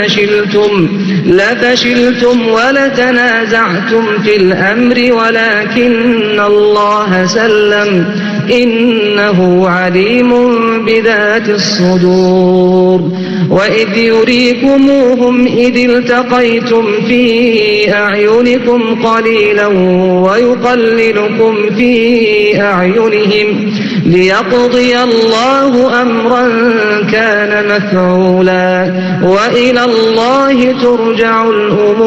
लफशिलतुम वलतनाज़अतुम फिल अम्रि वलाकिन्न अल्लाह सल्लम इन्नहु अलीमुन बिज़ातिस सुदूर वइज़ युरीकुमूहुम इज़ इल्तक़यतुम फी अ'युनिकुम क़लीलन वयुक़ल्लिलुकुम फी अ'युनिहिम लियक़दिय अल्लाहु अम्रन कान मफ़ऊला वइला अल्लाहि तुरजउल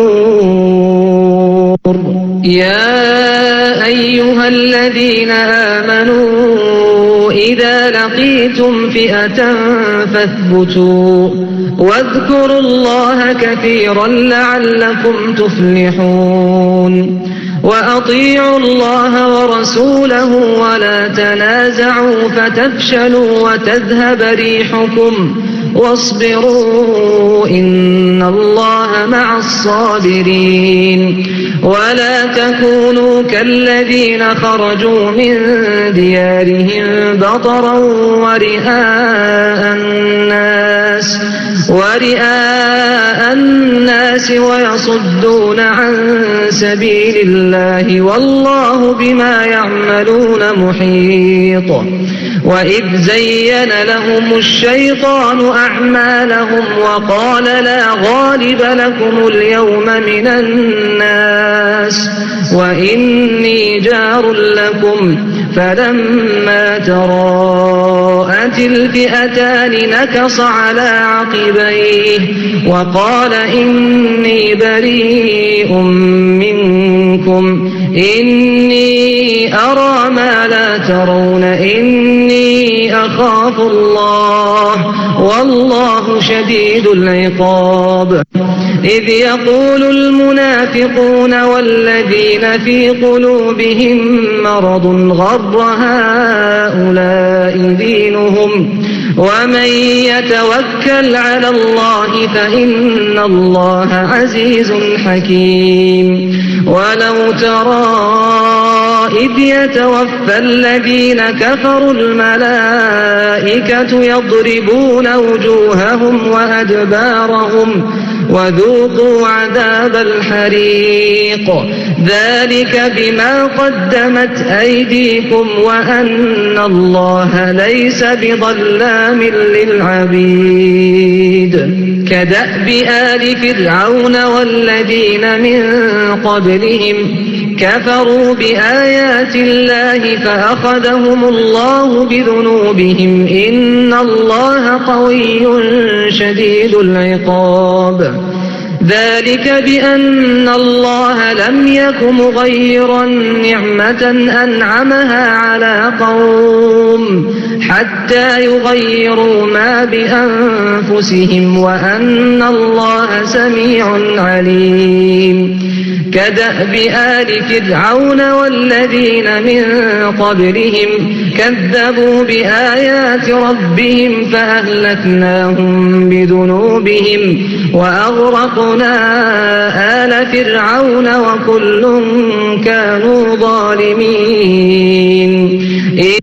उमूर या अय्युहल्लज़ीना आमनू इज़ा लक़ीतुम फ़िअतन फ़ाथ्बुतू वाज़कुरुल्लाह कसीरन लअल्लकुम तुफ़्लिहून وأطيعوا الله ورسوله ولا تنازعوا فتفشلوا وتذهب ريحكم واصبروا إن الله مع الصابرين ولا تكونوا كالذين خرجوا من ديارهم بطرا ورئاء الناس ويصدون عن سبيل الله والله بما يعملون محيط وإذ زين لهم الشيطان أعمالهم وقال لا غالب لكم اليوم من الناس وإني جار لكم فلما تراءت الفئتان نكص على عقبيه وقال إني بريء منكم إني أرى ما لا ترون إني أخاف الله والله شديد العقاب إذ يقول المنافقون والذين في قلوبهم مرض غر هؤلاء دينهم ومن يتوكل على الله فإن الله عزيز حكيم ولو ترى إذ يتوفى الذين كفروا الملائكة يضربون وجوههم وأدبارهم وذوقوا عذاب الحريق ذلك بما قدمت أيديكم وأن الله ليس بظلام للعبيد كدأب آل فرعون والذين من قبلهم كفروا بآيات الله فأخذهم الله بذنوبهم إن الله قوي شديد العقاب ذلك بأن الله لم يك مغيرا نعمة أنعمها على قوم حتى يغيروا ما بأنفسهم وأن الله سميع عليم كدأب آل فرعون والذين من قبلهم كذبوا بآيات ربهم فأهلكناهم بذنوبهم وأغرقنا آل فرعون وكل كانوا ظالمين